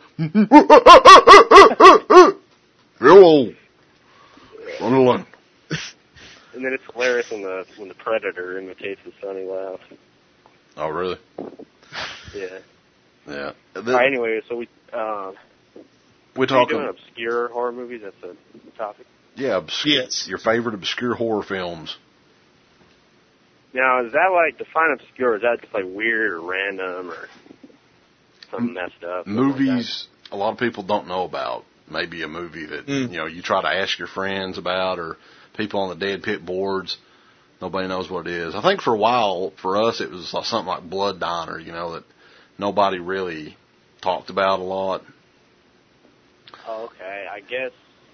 Hello, Sonny Landham. And then it's hilarious when the when the Predator imitates the Sonny laugh. Oh, really? Yeah. Yeah. All right, anyway, so we uh, we're talking doing obscure horror movies. That's the topic. Yeah, obscure, yes. Your favorite obscure horror films. Now, is that like define obscure? Is that just like weird or random or something messed up? Movies like a lot of people don't know about. Maybe a movie that mm. you know you try to ask your friends about or people on the Dead Pit boards. Nobody knows what it is. I think for a while, for us, it was like something like Blood Diner, you know, that nobody really talked about a lot. Oh, okay, I guess.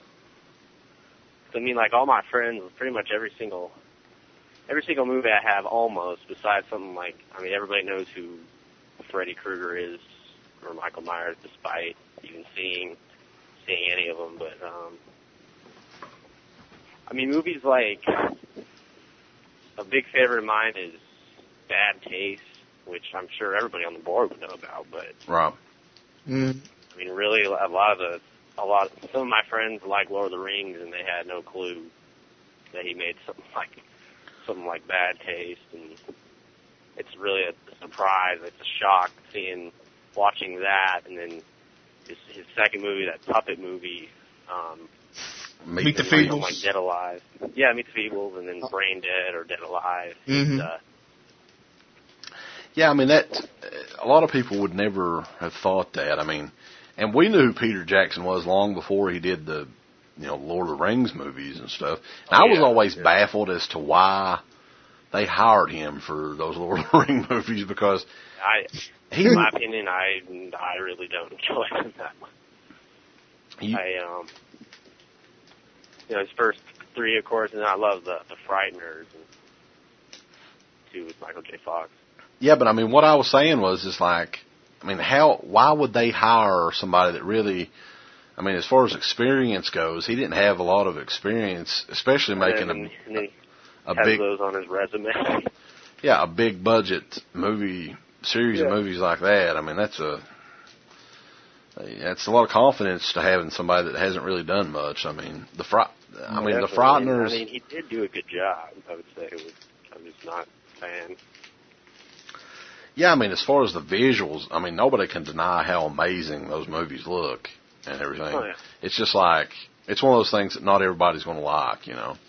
I mean, like all my friends, pretty much every single, every single movie I have, almost, besides something like, I mean, everybody knows who Freddy Krueger is or Michael Myers, despite even seeing seeing any of them. But um, I mean, movies like. A big favorite of mine is Bad Taste, which I'm sure everybody on the board would know about. But right. Mm. I mean, really, a lot of the, a lot, of, some of my friends like Lord of the Rings, and they had no clue that he made something like something like Bad Taste, and it's really a surprise. It's a shock seeing, watching that, and then his, his second movie, that puppet movie. Um, Meet, Meet the Feebles. Like Dead Alive. Yeah, Meet the Feebles, and then Brain Dead or Dead Alive. Mm-hmm. Uh, yeah, I mean, that, a lot of people would never have thought that. I mean, and we knew who Peter Jackson was long before he did the, you know, Lord of the Rings movies and stuff. And oh, I was yeah, always yeah. baffled as to why they hired him for those Lord of the Rings movies because I, he, in my opinion, I I really don't enjoy them that much. You, I um. You know, his first three, of course, and I love the, the Frighteners, and two with Michael J. Fox. Yeah, but I mean, what I was saying was, is like, I mean, how, why would they hire somebody that really, I mean, as far as experience goes, he didn't have a lot of experience, especially making and then, a, and then he a has big, those on his resume. Yeah, a big budget movie, series yeah. of movies like that. I mean, that's a, It's a lot of confidence to have in somebody that hasn't really done much. I mean, the fri- I mean, Definitely. the Frighteners. I mean, he did do a good job. I would say. It was, I'm just not a fan. Yeah, I mean, as far as the visuals, I mean, nobody can deny how amazing those movies look and everything. Oh, yeah. It's just like it's one of those things that not everybody's going to like, you know.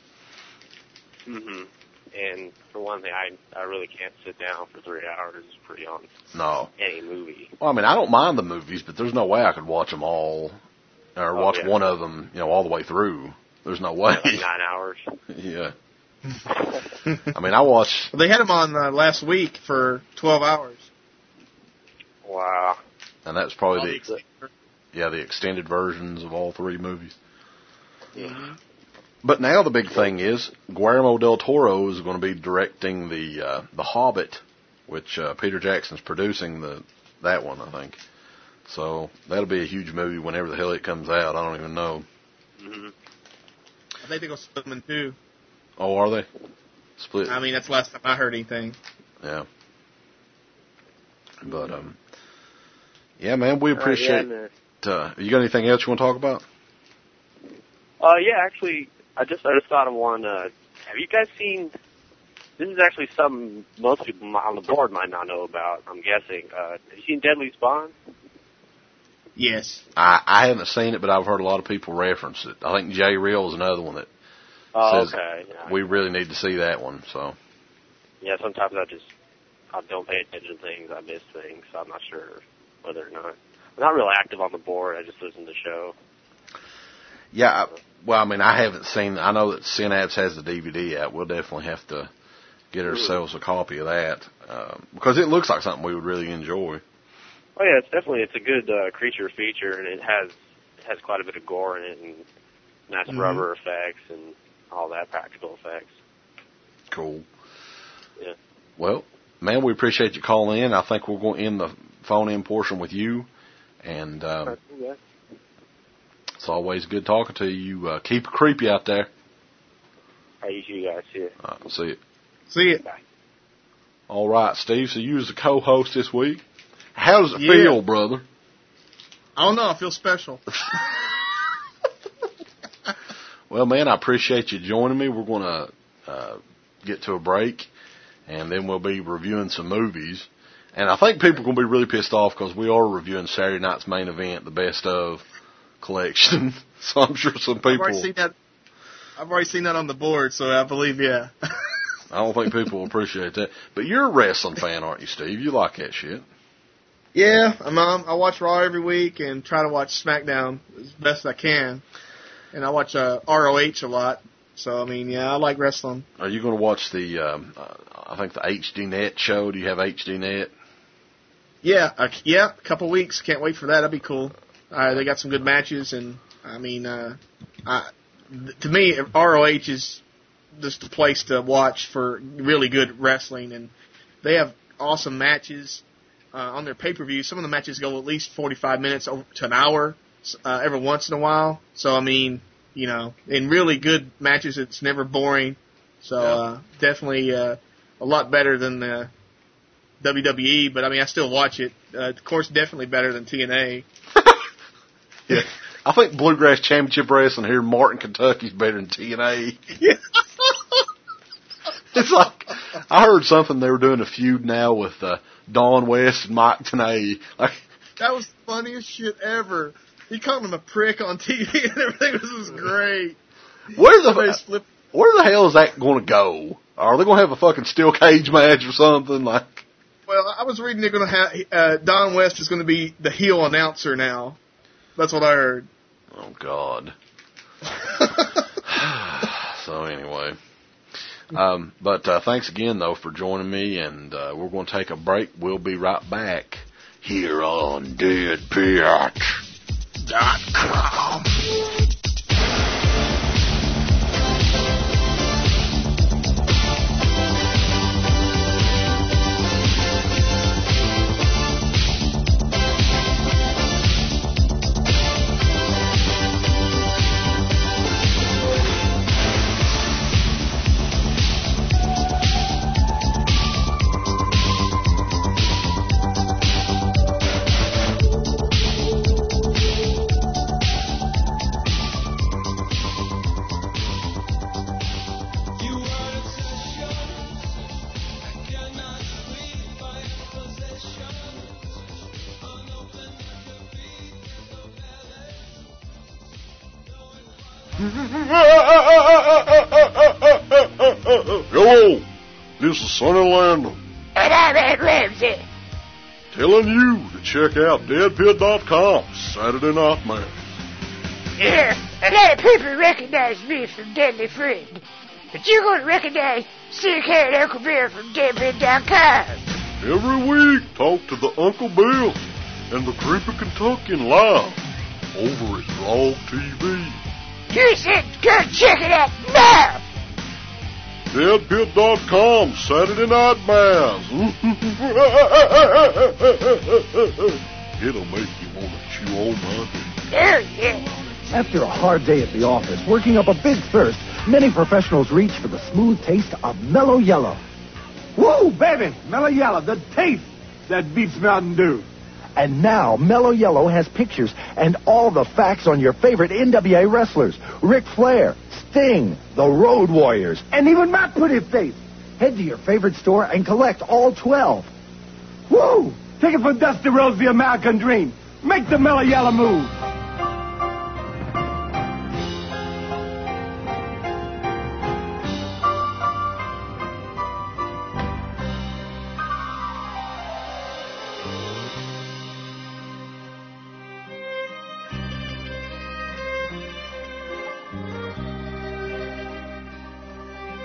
Mhm. And for one thing, I I really can't sit down for three hours pretty on No. any movie. Well, I mean, I don't mind the movies, but there's no way I could watch them all or Oh, watch yeah. one of them, you know, all the way through. There's no way. Like nine hours. Yeah. I mean, I watched. Well, they had them on uh, last week for twelve hours. Wow. And that's probably the yeah the extended versions of all three movies. Yeah. But now the big thing is Guillermo del Toro is going to be directing the uh, the Hobbit, which uh, Peter Jackson's producing the that one, I think. So that'll be a huge movie whenever the hell it comes out. I don't even know. Mm-hmm. I think they go split them in two. Oh, are they? Split. I mean, that's the last time I heard anything. Yeah. But um, yeah, man, we appreciate. Uh, yeah, uh, you got anything else you want to talk about? Uh, yeah, actually, I just I just thought of one. Uh, have you guys seen? This is actually something most people on the board might not know about. I'm guessing. Uh, have you seen Deadly Spawn? Yes. I, I haven't seen it, but I've heard a lot of people reference it. I think Jay Real is another one that Oh, says okay. Yeah. we really need to see that one. So Yeah, sometimes I just I don't pay attention to things. I miss things. So I'm not sure whether or not. I'm not real active on the board. I just listen to the show. Yeah, I, well, I mean, I haven't seen. I know that Synapse has the D V D out. We'll definitely have to get ourselves a copy of that um, because it looks like something we would really enjoy. Oh yeah, it's definitely it's a good uh, creature feature, and it has it has quite a bit of gore in it, and nice Mm-hmm. rubber effects and all that practical effects. Cool. Yeah. Well, man, we appreciate you calling in. I think we're going to end the phone-in portion with you, and um, Yeah. it's always good talking to you. You uh, keep it creepy out there. How you you guys see it? All right, see it. See it. All right, Steve. So you was the co-host this week. How does it Yeah. feel, brother? I don't know. I feel special. Well, man, I appreciate you joining me. We're going to uh, get to a break, and then we'll be reviewing some movies. And I think people are going to be really pissed off because we are reviewing Saturday night's main event, the best of collection. So I'm sure some I've already people. seen that. I've already seen that on the board, so I believe, yeah. I don't think people will appreciate that. But you're a wrestling fan, aren't you, Steve? You like that shit. Yeah, I'm, um, I watch Raw every week and try to watch SmackDown as best I can. And I watch uh, R O H a lot. So, I mean, yeah, I like wrestling. Are you going to watch the, um, uh, I think, the H D Net show? Do you have H D Net? Yeah, uh, yeah, a couple weeks. Can't wait for that. That'd be cool. Uh, they got some good matches, and, I mean, uh, I, to me, R O H is just the place to watch for really good wrestling. And they have awesome matches uh, on their pay-per-view. Some of the matches go at least forty-five minutes over to an hour uh, every once in a while. So, I mean, you know, in really good matches, it's never boring. So, Yeah. uh, definitely uh, a lot better than the W W E, but, I mean, I still watch it. Uh, of course, definitely better than T N A. Yeah. I think Bluegrass Championship Wrestling here in Martin, Kentucky is better than T N A. Yeah. It's like, I heard something they were doing a feud now with uh, Don West and Mike Tenay. Like, That was the funniest shit ever. He called him a prick on T V and everything. This was great. where the Somebody's flip- where the hell is that going to go? Are they going to have a fucking steel cage match or something? Like, Well, I was reading they're going to have uh, Don West is going to be the heel announcer now. That's what I heard. oh God. So anyway, um, but uh, thanks again though for joining me, and uh, we're going to take a break. We'll be right back here on Dead Pit dot com. Hello, this is Sonny Landon And I'm Ed Ramsey. telling you to check out Dead Pit dot com Saturday Night Mass. Yeah, a lot of people recognize me from Deadly Friend. But you're going to recognize Sick Haired Uncle Bill from Dead Pit dot com. Every week, talk to the Uncle Bill and the Creepy Kentuckian live over at Blog T V. You said go check it out now. Dead Pit dot com Saturday Night Mass. It'll make you want to chew on my dick. Oh, yeah. After a hard day at the office, working up a big thirst, many professionals reach for the smooth taste of Mellow Yellow. Woo, baby! Mellow Yellow, the taste that beats Mountain Dew. And now, Mellow Yellow has pictures and all the facts on your favorite N W A wrestlers. Ric Flair, Sting, the Road Warriors, and even my pretty face. Head to your favorite store and collect all twelve. Woo! Take it from Dusty Rhodes, the American Dream. Make the Mellow Yellow move.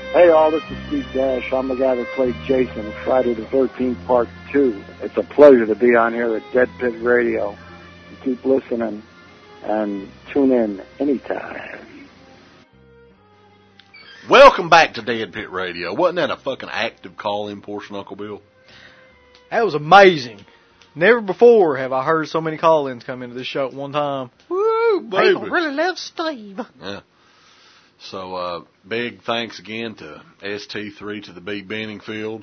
Hey all, this is Steve Dash. I'm the guy that played Jason in Friday the thirteenth Part two. It's a pleasure to be on here at Dead Pit Radio. Keep listening and tune in anytime. Welcome back to Dead Pit Radio. Wasn't that a fucking active call-in portion, Uncle Bill? That was amazing. Never before have I heard so many call-ins come into this show at one time. Woo, baby. People really love Steve. Yeah. So, uh, big thanks again to S T three to the B. Benningfield.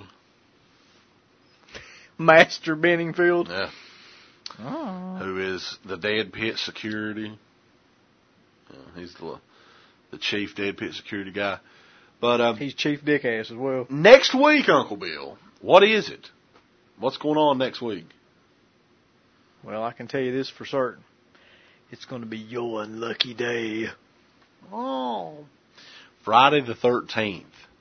Master Benningfield. Yeah. Oh. Who is the Dead Pit security. Uh, he's the, the chief Dead Pit security guy. But um, he's Chief Dickass as well. Next week, Uncle Bill, what is it? What's going on next week? Well, I can tell you this for certain. It's going to be your unlucky day. Oh. Friday the thirteenth.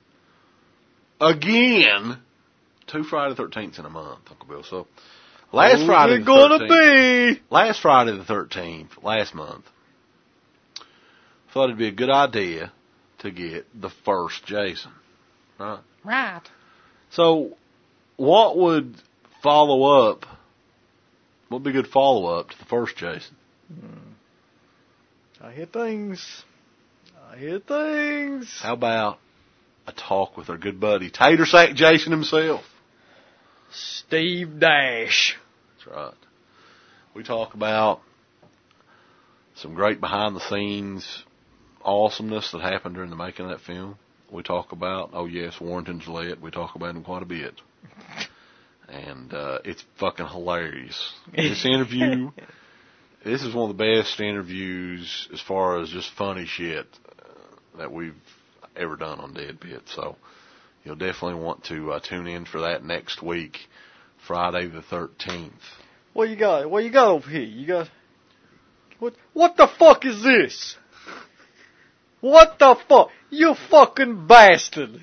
Again. Two Friday the thirteenths in a month, Uncle Bill. So, last Who's Friday it the gonna thirteenth. be? Last Friday the thirteenth, last month. Thought it'd be a good idea to get the first Jason. Right? Right. So, what would follow up? What would be a good follow up to the first Jason? Hmm. I hear things. I hear things. How about a talk with our good buddy, Tater Sack Jason himself? Steve Dash. That's right. We talk about some great behind the scenes awesomeness that happened during the making of that film. We talk about, oh yes, Warrington Gillette. We talk about him quite a bit. And uh, it's fucking hilarious. This interview, this is one of the best interviews as far as just funny shit uh, that we've ever done on Dead Pit. So you'll definitely want to uh, tune in for that next week, Friday the thirteenth. What you got? What you got over here? You got what? What the fuck is this? What the fuck? You fucking bastard!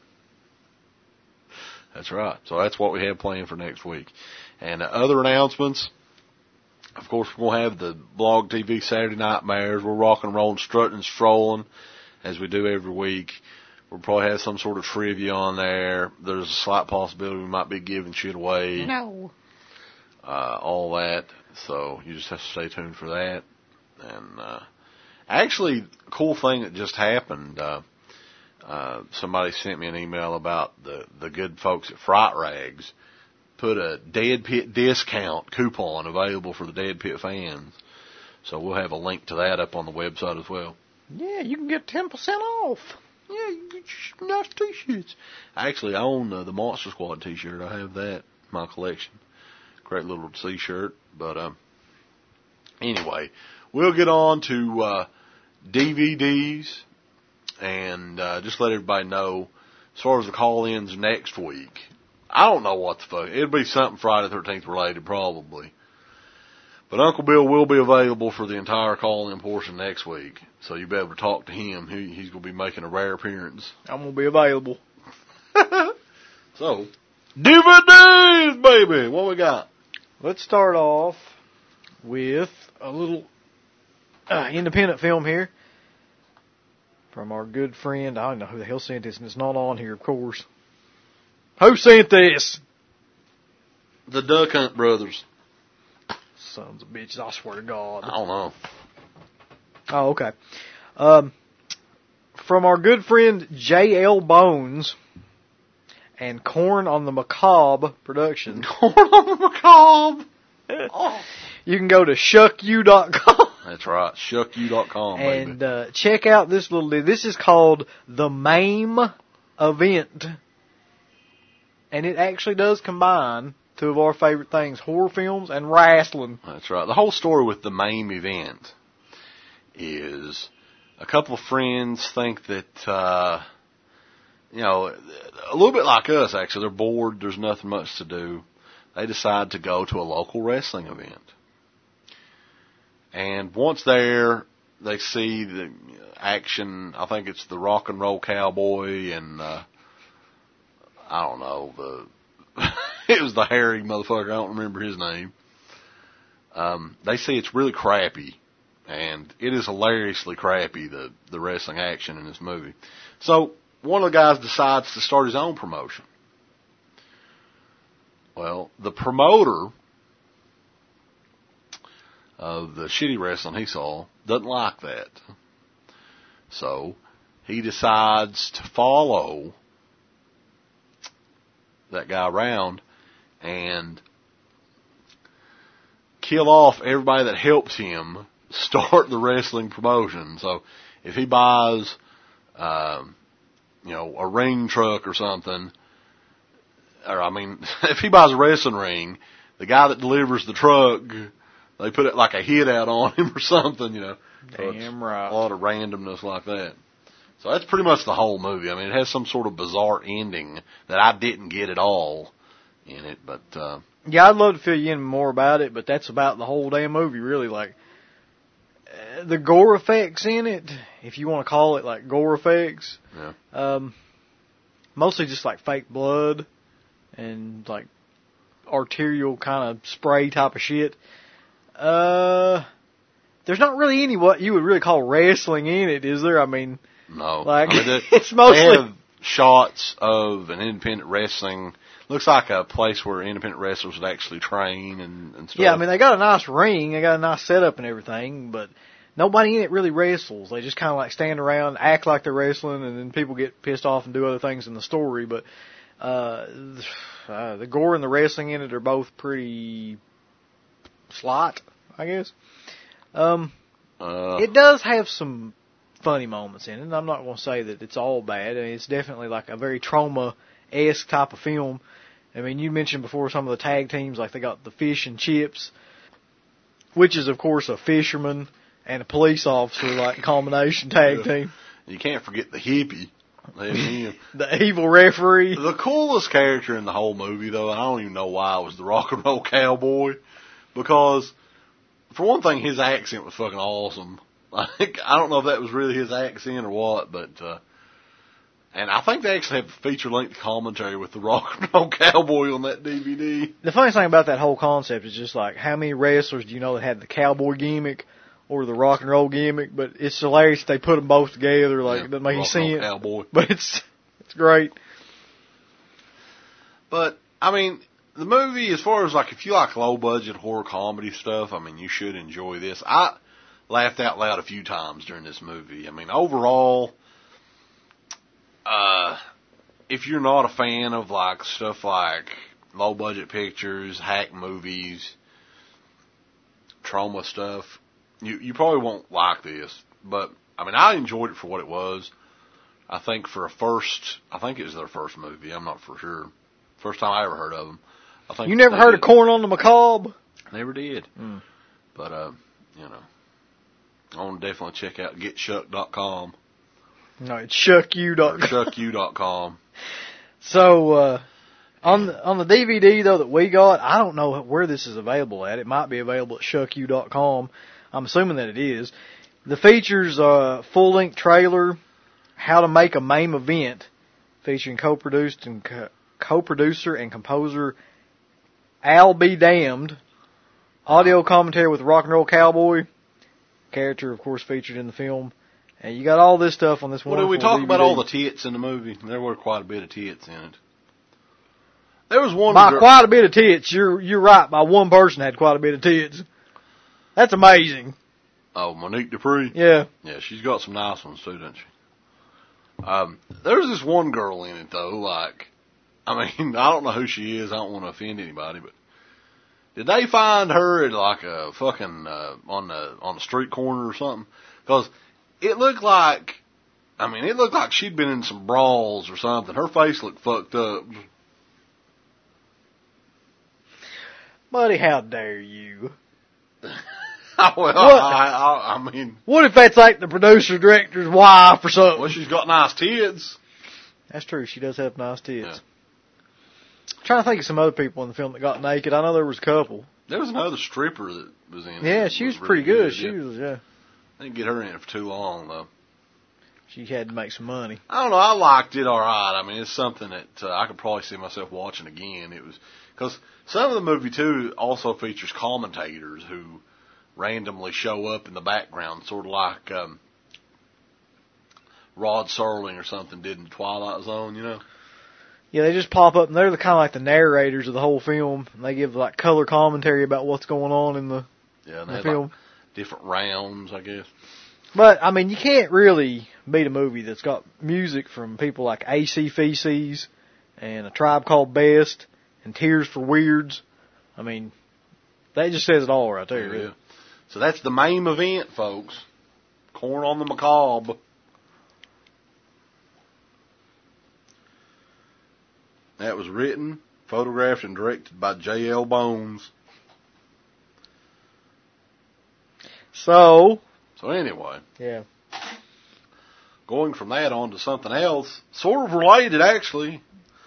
That's right. So that's what we have planned for next week. And uh, other announcements, of course, we're going to have the Blog T V Saturday Nightmares. We're rocking and rolling, strutting and strolling, as we do every week. We'll probably have some sort of trivia on there. There's a slight possibility we might be giving shit away. No. Uh, all that. So you just have to stay tuned for that. And uh, actually, a cool thing that just happened, uh, uh, somebody sent me an email about the, the good folks at Fright Rags put a Dead Pit discount coupon available for the Dead Pit fans. So we'll have a link to that up on the website as well. Yeah, you can get ten percent off. Yeah, you can get some nice t-shirts. I actually own uh, the Monster Squad t-shirt. I have that in my collection. Great little t-shirt. But um, anyway, we'll get on to uh, D V Ds and uh, just let everybody know as far as the call-ins next week. I don't know what the fuck. It'll be something Friday the thirteenth related probably. But Uncle Bill will be available for the entire call-in portion next week. So you'll be able to talk to him. He, he's going to be making a rare appearance. I'm going to be available. So, D V Ds, baby! What we got? Let's start off with a little uh, independent film here from our good friend. I don't know who the hell sent this, and it's not on here, of course. Who sent this? The Duck Hunt Brothers. Sons of bitches, I swear to God. I don't know. Oh, okay. Um, from our good friend J L Bones and Corn on the Macabre Productions. Corn on the Macabre! Oh. You can go to shuck you dot com. That's right, shuck you dot com, baby. And uh, check out this little deal. This is called the MAME Event. And it actually does combine two of our favorite things, horror films and wrestling. That's right. The whole story with the MAME event is a couple of friends think that, uh, you know, a little bit like us, actually. They're bored. There's nothing much to do. They decide to go to a local wrestling event. And once there, they see the action. I think it's the Rock and Roll Cowboy and, uh, I don't know, the... it was the hairy motherfucker. I don't remember his name. Um, they say it's really crappy, and it is hilariously crappy, the, the wrestling action in this movie. So, one of the guys decides to start his own promotion. Well, the promoter of the shitty wrestling he saw doesn't like that. So he decides to follow that guy around and kill off everybody that helps him start the wrestling promotion. So if he buys, um, you know, a ring truck or something, or I mean, if he buys a wrestling ring, the guy that delivers the truck, they put it like a hit out on him or something, you know. So Damn right. A lot of randomness like that. So that's pretty much the whole movie. I mean, it has some sort of bizarre ending that I didn't get at all in it, but, uh. Yeah, I'd love to fill you in more about it, but that's about the whole damn movie, really. Like, uh, the gore effects in it, if you want to call it like gore effects, yeah. um, mostly just like fake blood and like arterial kind of spray type of shit. Uh, there's not really any what you would really call wrestling in it, is there? I mean, no. Like, I mean, they, it's mostly they have shots of an independent wrestling. Looks like a place where independent wrestlers would actually train and, and stuff. Yeah, I mean, they got a nice ring, they got a nice setup and everything, but nobody in it really wrestles. They just kind of like stand around, act like they're wrestling, and then people get pissed off and do other things in the story. But uh, uh the gore and the wrestling in it are both pretty slight, I guess. Um, uh, it does have some funny moments in it, and I'm not going to say that it's all bad. I mean, it's definitely like a very trauma-esque type of film. I mean, you mentioned before some of the tag teams, like they got the Fish and Chips, which is, of course, a fisherman and a police officer, like, combination tag yeah. team. You can't forget the hippie. The evil referee. The coolest character in the whole movie, though, and I don't even know why, was the rock and roll cowboy. Because, for one thing, his accent was fucking awesome. Like, I don't know if that was really his accent or what, but, uh, and I think they actually have a feature-length commentary with the rock and roll cowboy on that D V D. The funny thing about that whole concept is just like, how many wrestlers do you know that had the cowboy gimmick or the rock and roll gimmick? But it's hilarious that they put them both together. Like, yeah, it doesn't make any sense. Cowboy. But it's, it's great. But, I mean, the movie, as far as like, if you like low-budget horror comedy stuff, I mean, you should enjoy this. I laughed out loud a few times during this movie. I mean, overall, uh, if you're not a fan of like stuff like low-budget pictures, hack movies, trauma stuff, you you probably won't like this. But, I mean, I enjoyed it for what it was. I think for a first, I think it was their first movie, I'm not for sure. First time I ever heard of them. I think you never heard did. of Corn on the Macabre? Never did. Mm. But, uh, you know, I want to definitely check out get shuck dot com. No, it's shuck you dot com. shuck you dot com. So, uh, on the, on the D V D, though, that we got, I don't know where this is available at. It might be available at shuck you dot com. I'm assuming that it is. The features a full-length trailer, How to Make a MAME Event, featuring co-produced and co- co-producer and composer Al Be Damned, audio commentary with Rock and Roll Cowboy, character, of course, featured in the film. And you got all this stuff on this one. Well, did we talk D V D. about all the tits in the movie? There were quite a bit of tits in it. There was one. By girl- quite a bit of tits, you're you're right. By one person had quite a bit of tits. That's amazing. Oh, Monique Dupree? Yeah. Yeah, she's got some nice ones too, doesn't she? Um, there's this one girl in it though, like, I mean, I don't know who she is, I don't want to offend anybody, but did they find her at like a fucking, uh, on the, on the street corner or something? Cause it looked like, I mean, it looked like she'd been in some brawls or something. Her face looked fucked up. Buddy, how dare you? well, what? I, I, I mean... What if that's like the producer director's wife or something? Well, she's got nice tits. That's true. She does have nice tits. Yeah. I'm trying to think of some other people in the film that got naked. I know there was a couple. There was another stripper that was in it. Yeah, she was, was pretty really good. good. She yeah. was, yeah. I didn't get her in it for too long, though. She had to make some money. I don't know. I liked it all right. I mean, it's something that uh, I could probably see myself watching again. It was because some of the movie too also features commentators who randomly show up in the background, sort of like um, Rod Serling or something did in Twilight Zone, you know? Yeah, they just pop up, and they're the kind of like the narrators of the whole film. And they give like color commentary about what's going on in the, yeah, and the they had, film. like, different rounds, I guess. But, I mean, you can't really beat a movie that's got music from people like A C Feces and A Tribe Called Best and Tears for Weirds. I mean, that just says it all right there. Yeah. Really. So that's the main event, folks. Corn on the Macabre. That was written, photographed, and directed by J L Bones. So. So anyway. Yeah. Going from that on to something else, sort of related actually,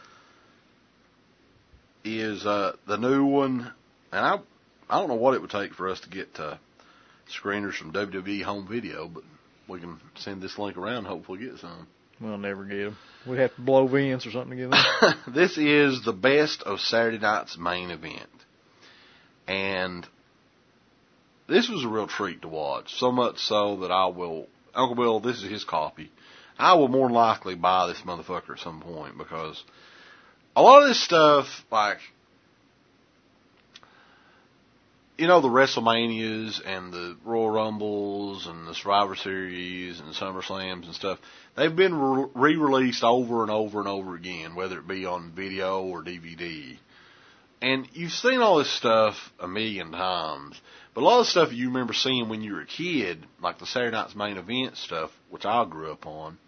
is uh, the new one, and I I don't know what it would take for us to get uh, screeners from W W E Home Video, but we can send this link around and hopefully get some. We'll never get them. We'd have to blow Vince or something to get them. This is the best of Saturday night's main event. And this was a real treat to watch, so much so that I will, Uncle Bill, this is his copy. I will more than likely buy this motherfucker at some point because a lot of this stuff, like, you know, the WrestleManias and the Royal Rumbles and the Survivor Series and SummerSlams and stuff, they've been re-released over and over and over again, whether it be on video or D V D. And you've seen all this stuff a million times, but a lot of the stuff you remember seeing when you were a kid, like the Saturday Night's Main Event stuff, which I grew up on,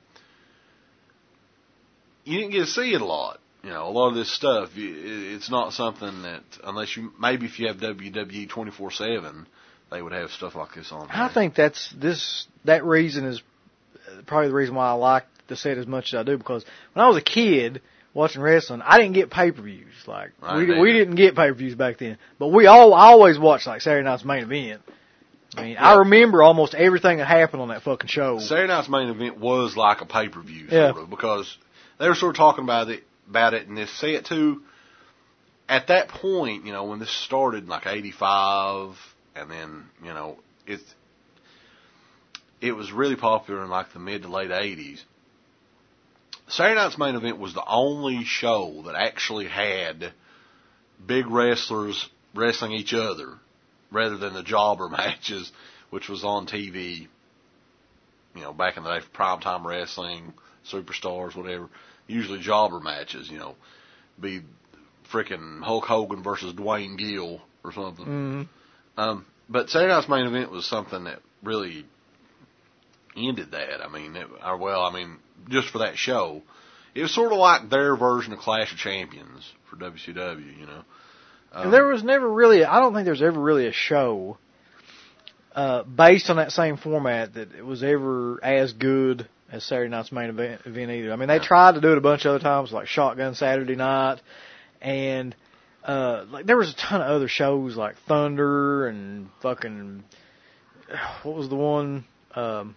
you didn't get to see it a lot. You know, a lot of this stuff, it's not something that, unless you, maybe if you have W W E twenty-four seven, they would have stuff like this on there. I think that's, this, that reason is probably the reason why I like the set as much as I do, because when I was a kid watching wrestling, I didn't get pay-per-views. Like, I we, didn't. we didn't get pay-per-views back then. But we all, I always watched, like, Saturday Night's Main Event. I mean, yeah. I remember almost everything that happened on that fucking show. Saturday Night's Main Event was like a pay-per-view, sort yeah. of, because they were sort of talking about it, about it in this set too. At that point, you know, when this started in like eighty-five, and then, you know, it, it was really popular in like the mid to late eighties. Saturday Night's Main Event was the only show that actually had big wrestlers wrestling each other rather than the jobber matches, which was on T V, you know, back in the day for primetime wrestling, superstars, whatever. Usually jobber matches, you know, be frickin' Hulk Hogan versus Dwayne Gill or something. Mm-hmm. Um, but Saturday Night's Main Event was something that really ended that. I mean, it, or well, I mean, just for that show, it was sort of like their version of Clash of Champions for W C W, you know. Um, and there was never really, I don't think there was ever really a show uh, based on that same format that it was ever as good as Saturday Night's Main Event, event either. I mean, they yeah. tried to do it a bunch of other times, like Shotgun Saturday Night, and uh, like there was a ton of other shows like Thunder and fucking, what was the one? Um,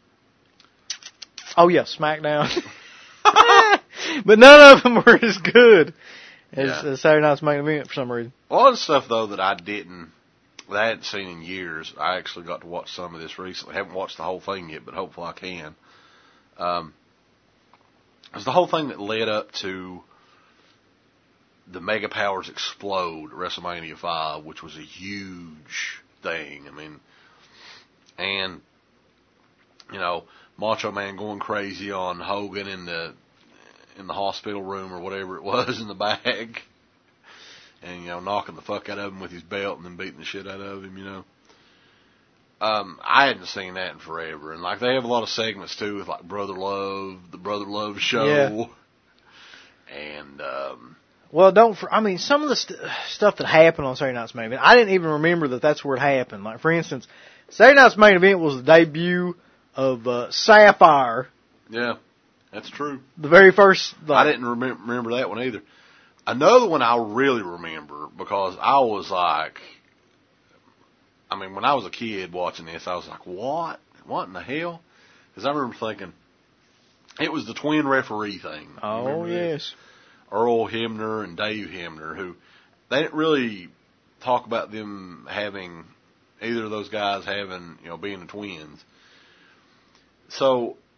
oh yeah, SmackDown. But none of them were as good as, yeah. as Saturday Night's Main Event for some reason. A lot of stuff though that I didn't, that I hadn't seen in years. I actually got to watch some of this recently. I haven't watched the whole thing yet, but hopefully I can. Um, it was the whole thing that led up to the Mega Powers Explode at WrestleMania five, which was a huge thing. I mean, and, you know, Macho Man going crazy on Hogan in the, in the hospital room or whatever it was in the bag. And, you know, knocking the fuck out of him with his belt and then beating the shit out of him, you know. Um, I hadn't seen that in forever. And, like, they have a lot of segments, too, with, like, Brother Love, the Brother Love Show. Yeah. And, um... Well, don't, for, I mean, some of the st- stuff that happened on Saturday Night's Main Event, I didn't even remember that that's where it happened. Like, for instance, Saturday Night's Main Event was the debut of, uh, Sapphire. Yeah, that's true. The very first... Like, I didn't rem- remember that one either. Another one I really remember, because I was like... I mean, when I was a kid watching this, I was like, what? What in the hell? Because I remember thinking, it was the twin referee thing. Oh, yes. Earl Hebner and Dave Hebner, who, they didn't really talk about them having, either of those guys having, you know, being the twins. So,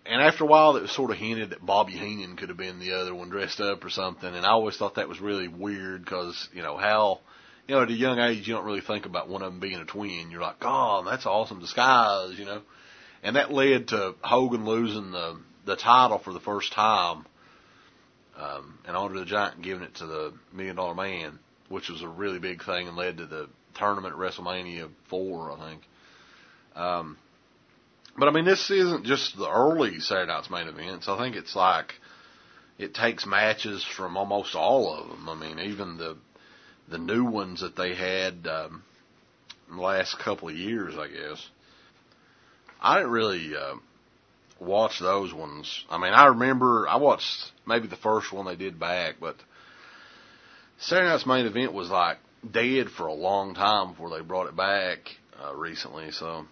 and after a while, it was sort of hinted that Bobby Heenan could have been the other one dressed up or something. And I always thought that was really weird because, you know, how, you know, at a young age, you don't really think about one of them being a twin. You're like, oh, that's an awesome disguise, you know. And that led to Hogan losing the the title for the first time, um, and Andre the Giant giving it to the Million Dollar Man, which was a really big thing and led to the tournament at WrestleMania four, I think. Um, but I mean, this isn't just the early Saturday Night's Main Events. I think it's like it takes matches from almost all of them. I mean, even the the new ones that they had um, in the last couple of years, I guess. I didn't really uh, watch those ones. I mean, I remember I watched maybe the first one they did back, but Saturday Night's Main Event was like dead for a long time before they brought it back uh, recently. So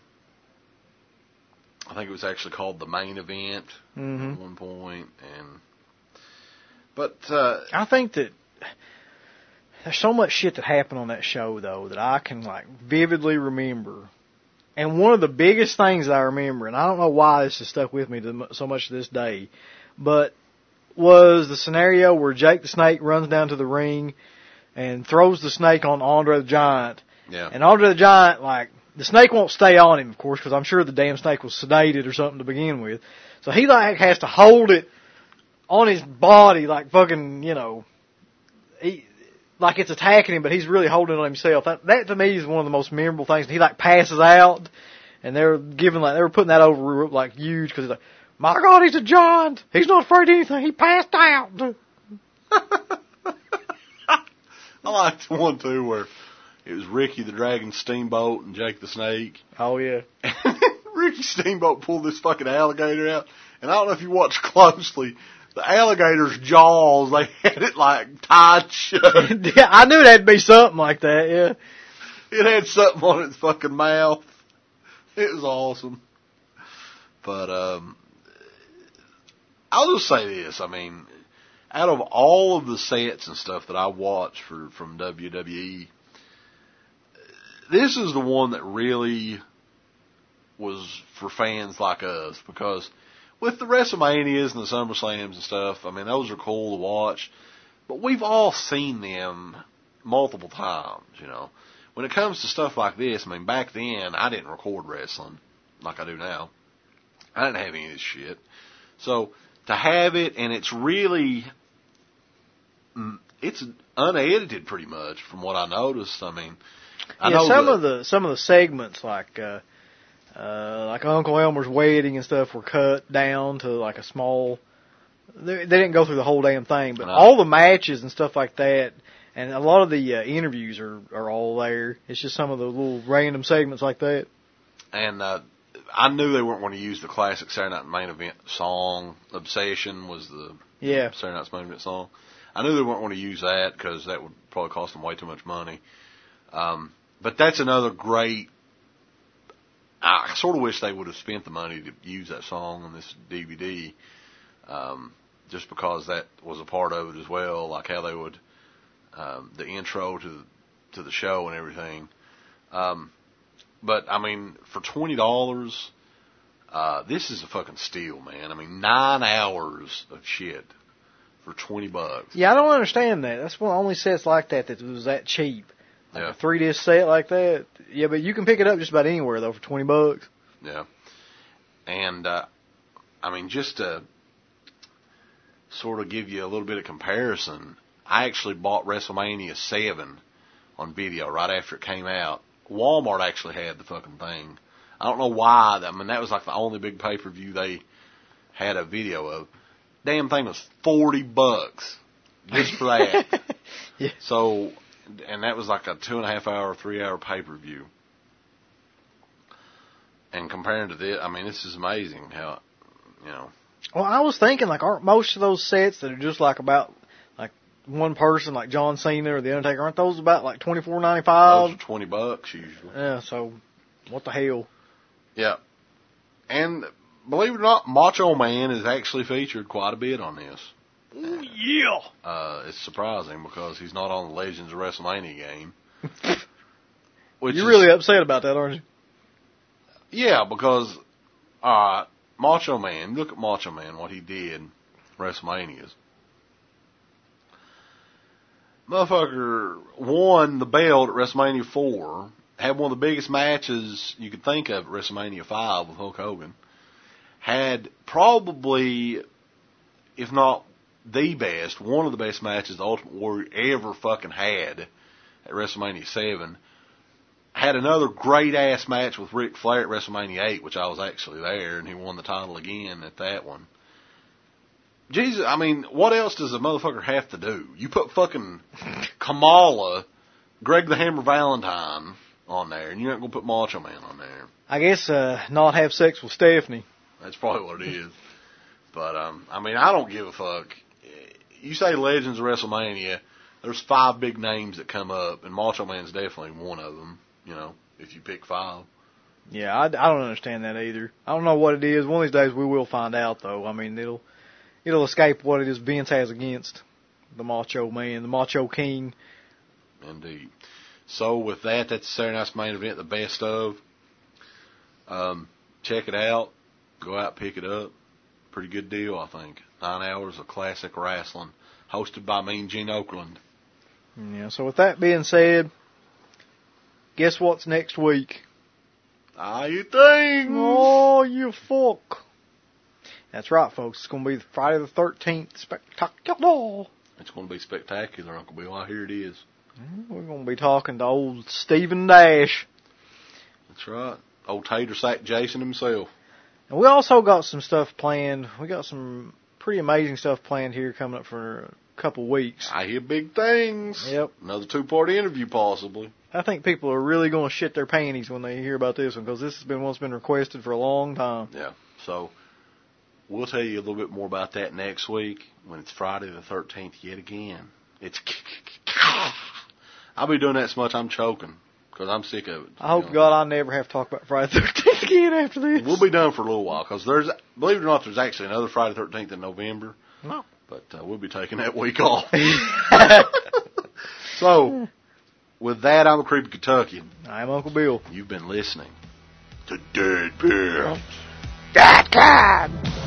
I think it was actually called the Main Event mm-hmm. at one point. And but uh, I think that there's so much shit that happened on that show though that I can like vividly remember. And one of the biggest things I remember, and I don't know why this has stuck with me so much to this day, but was the scenario where Jake the Snake runs down to the ring and throws the snake on Andre the Giant. Yeah. And Andre the Giant, like, the snake won't stay on him, of course, because I'm sure the damn snake was sedated or something to begin with. So he, like, has to hold it on his body, like fucking, you know, he, like it's attacking him, but he's really holding it on himself. That, that to me is one of the most memorable things. He like passes out, and they're giving like they were putting that over like huge because he's like, my God, he's a giant. He's not afraid of anything. He passed out. I liked one too where it was Ricky the Dragon Steamboat and Jake the Snake. Oh yeah. Ricky Steamboat pulled this fucking alligator out, and I don't know if you watched closely. The alligator's jaws, they had it like tied shut. Yeah, I knew that'd be something like that, yeah. It had something on its fucking mouth. It was awesome. But, um, I'll just say this, I mean, out of all of the sets and stuff that I watched for, from W W E, this is the one that really was for fans like us, because with the WrestleManias and the SummerSlams and stuff, I mean, those are cool to watch. But we've all seen them multiple times, you know. When it comes to stuff like this, I mean, back then, I didn't record wrestling like I do now. I didn't have any of this shit. So, to have it, and it's really, it's unedited pretty much from what I noticed. I mean, I yeah, know some the, of the, some of the segments, like, uh, Uh, like Uncle Elmer's wedding and stuff were cut down to like a small, they, they didn't go through the whole damn thing, but no. All the matches and stuff like that, and a lot of the uh, interviews are, are all there. It's just some of the little random segments like that. And, uh, I knew they weren't going to use the classic Saturday Night Main Event song. Obsession was the yeah. Saturday Night's Main Event song. I knew they weren't going to use that because that would probably cost them way too much money. Um, but that's another great, I sort of wish they would have spent the money to use that song on this D V D, um, just because that was a part of it as well, like how they would, um, the intro to the, to the show and everything. Um, but I mean, for twenty dollars, uh, this is a fucking steal, man. I mean, nine hours of shit for twenty bucks. Yeah, I don't understand that. That's one of the only sets like that that was that cheap. Like yeah. a three disc set like that. Yeah, but you can pick it up just about anywhere though for twenty bucks. Yeah. And, uh, I mean, just to sort of give you a little bit of comparison, I actually bought WrestleMania seven on video right after it came out. Walmart actually had the fucking thing. I don't know why. I mean, that was like the only big pay-per-view they had a video of. Damn thing was forty bucks just for that. Yeah. So, and that was like a two and a half hour, three hour pay-per-view. And comparing to this, I mean, this is amazing how, you know. Well, I was thinking, like, aren't most of those sets that are just like about, like, one person, like John Cena or The Undertaker, aren't those about like twenty-four ninety-five? Those are twenty bucks usually. Yeah, so what the hell? Yeah. And believe it or not, Macho Man is actually featured quite a bit on this. Ooh, yeah. Uh, it's surprising because he's not on the Legends of WrestleMania game. Which You're is, really upset about that, aren't you? Yeah, because, uh, Macho Man, look at Macho Man, what he did WrestleManias. Motherfucker won the belt at WrestleMania four, had one of the biggest matches you could think of at WrestleMania five with Hulk Hogan, had probably, if not the best, one of the best matches the Ultimate Warrior ever fucking had at WrestleMania seven, had another great-ass match with Ric Flair at WrestleMania eight, which I was actually there, and he won the title again at that one. Jesus, I mean, what else does a motherfucker have to do? You put fucking Kamala, Greg the Hammer Valentine on there, and you're not going to put Macho Man on there. I guess uh, not have sex with Stephanie. That's probably what it is. But, um, I mean, I don't give a fuck. You say Legends of WrestleMania, there's five big names that come up, and Macho Man's definitely one of them, you know, if you pick five. Yeah, I, I don't understand that either. I don't know what it is. One of these days we will find out, though. I mean, it'll it'll escape what it is Vince has against the Macho Man, the Macho King. Indeed. So with that, that's the Saturday Night's Main Event, the best of. Um, check it out. Go out, pick it up. Pretty good deal, I think. Nine hours of classic wrestling, hosted by Mean Gene Okerlund. Yeah, so with that being said, guess what's next week? Ah, you think? Oh, you fuck. That's right, folks. It's going to be Friday the thirteenth Spectacular. It's going to be spectacular, Uncle Bill. I hear it is. We're going to be talking to old Stephen Dash. That's right. Old Tater Sack Jason himself. And we also got some stuff planned. We got some pretty amazing stuff planned here coming up for a couple weeks. I hear big things. Yep. Another two-party interview, possibly. I think people are really going to shit their panties when they hear about this one, because this has been one that's been requested for a long time. Yeah. So we'll tell you a little bit more about that next week when it's Friday the thirteenth yet again. It's I'll be doing that so much I'm choking because I'm sick of it. I hope to God I never have to talk about Friday the thirteenth again after this. We'll be done for a little while because there's, believe it or not, there's actually another Friday the thirteenth in November. No. But uh, we'll be taking that week off. So, with that, I'm a Creepy Kentuckian. I'm Uncle Bill. You've been listening to Dead Pits dot com.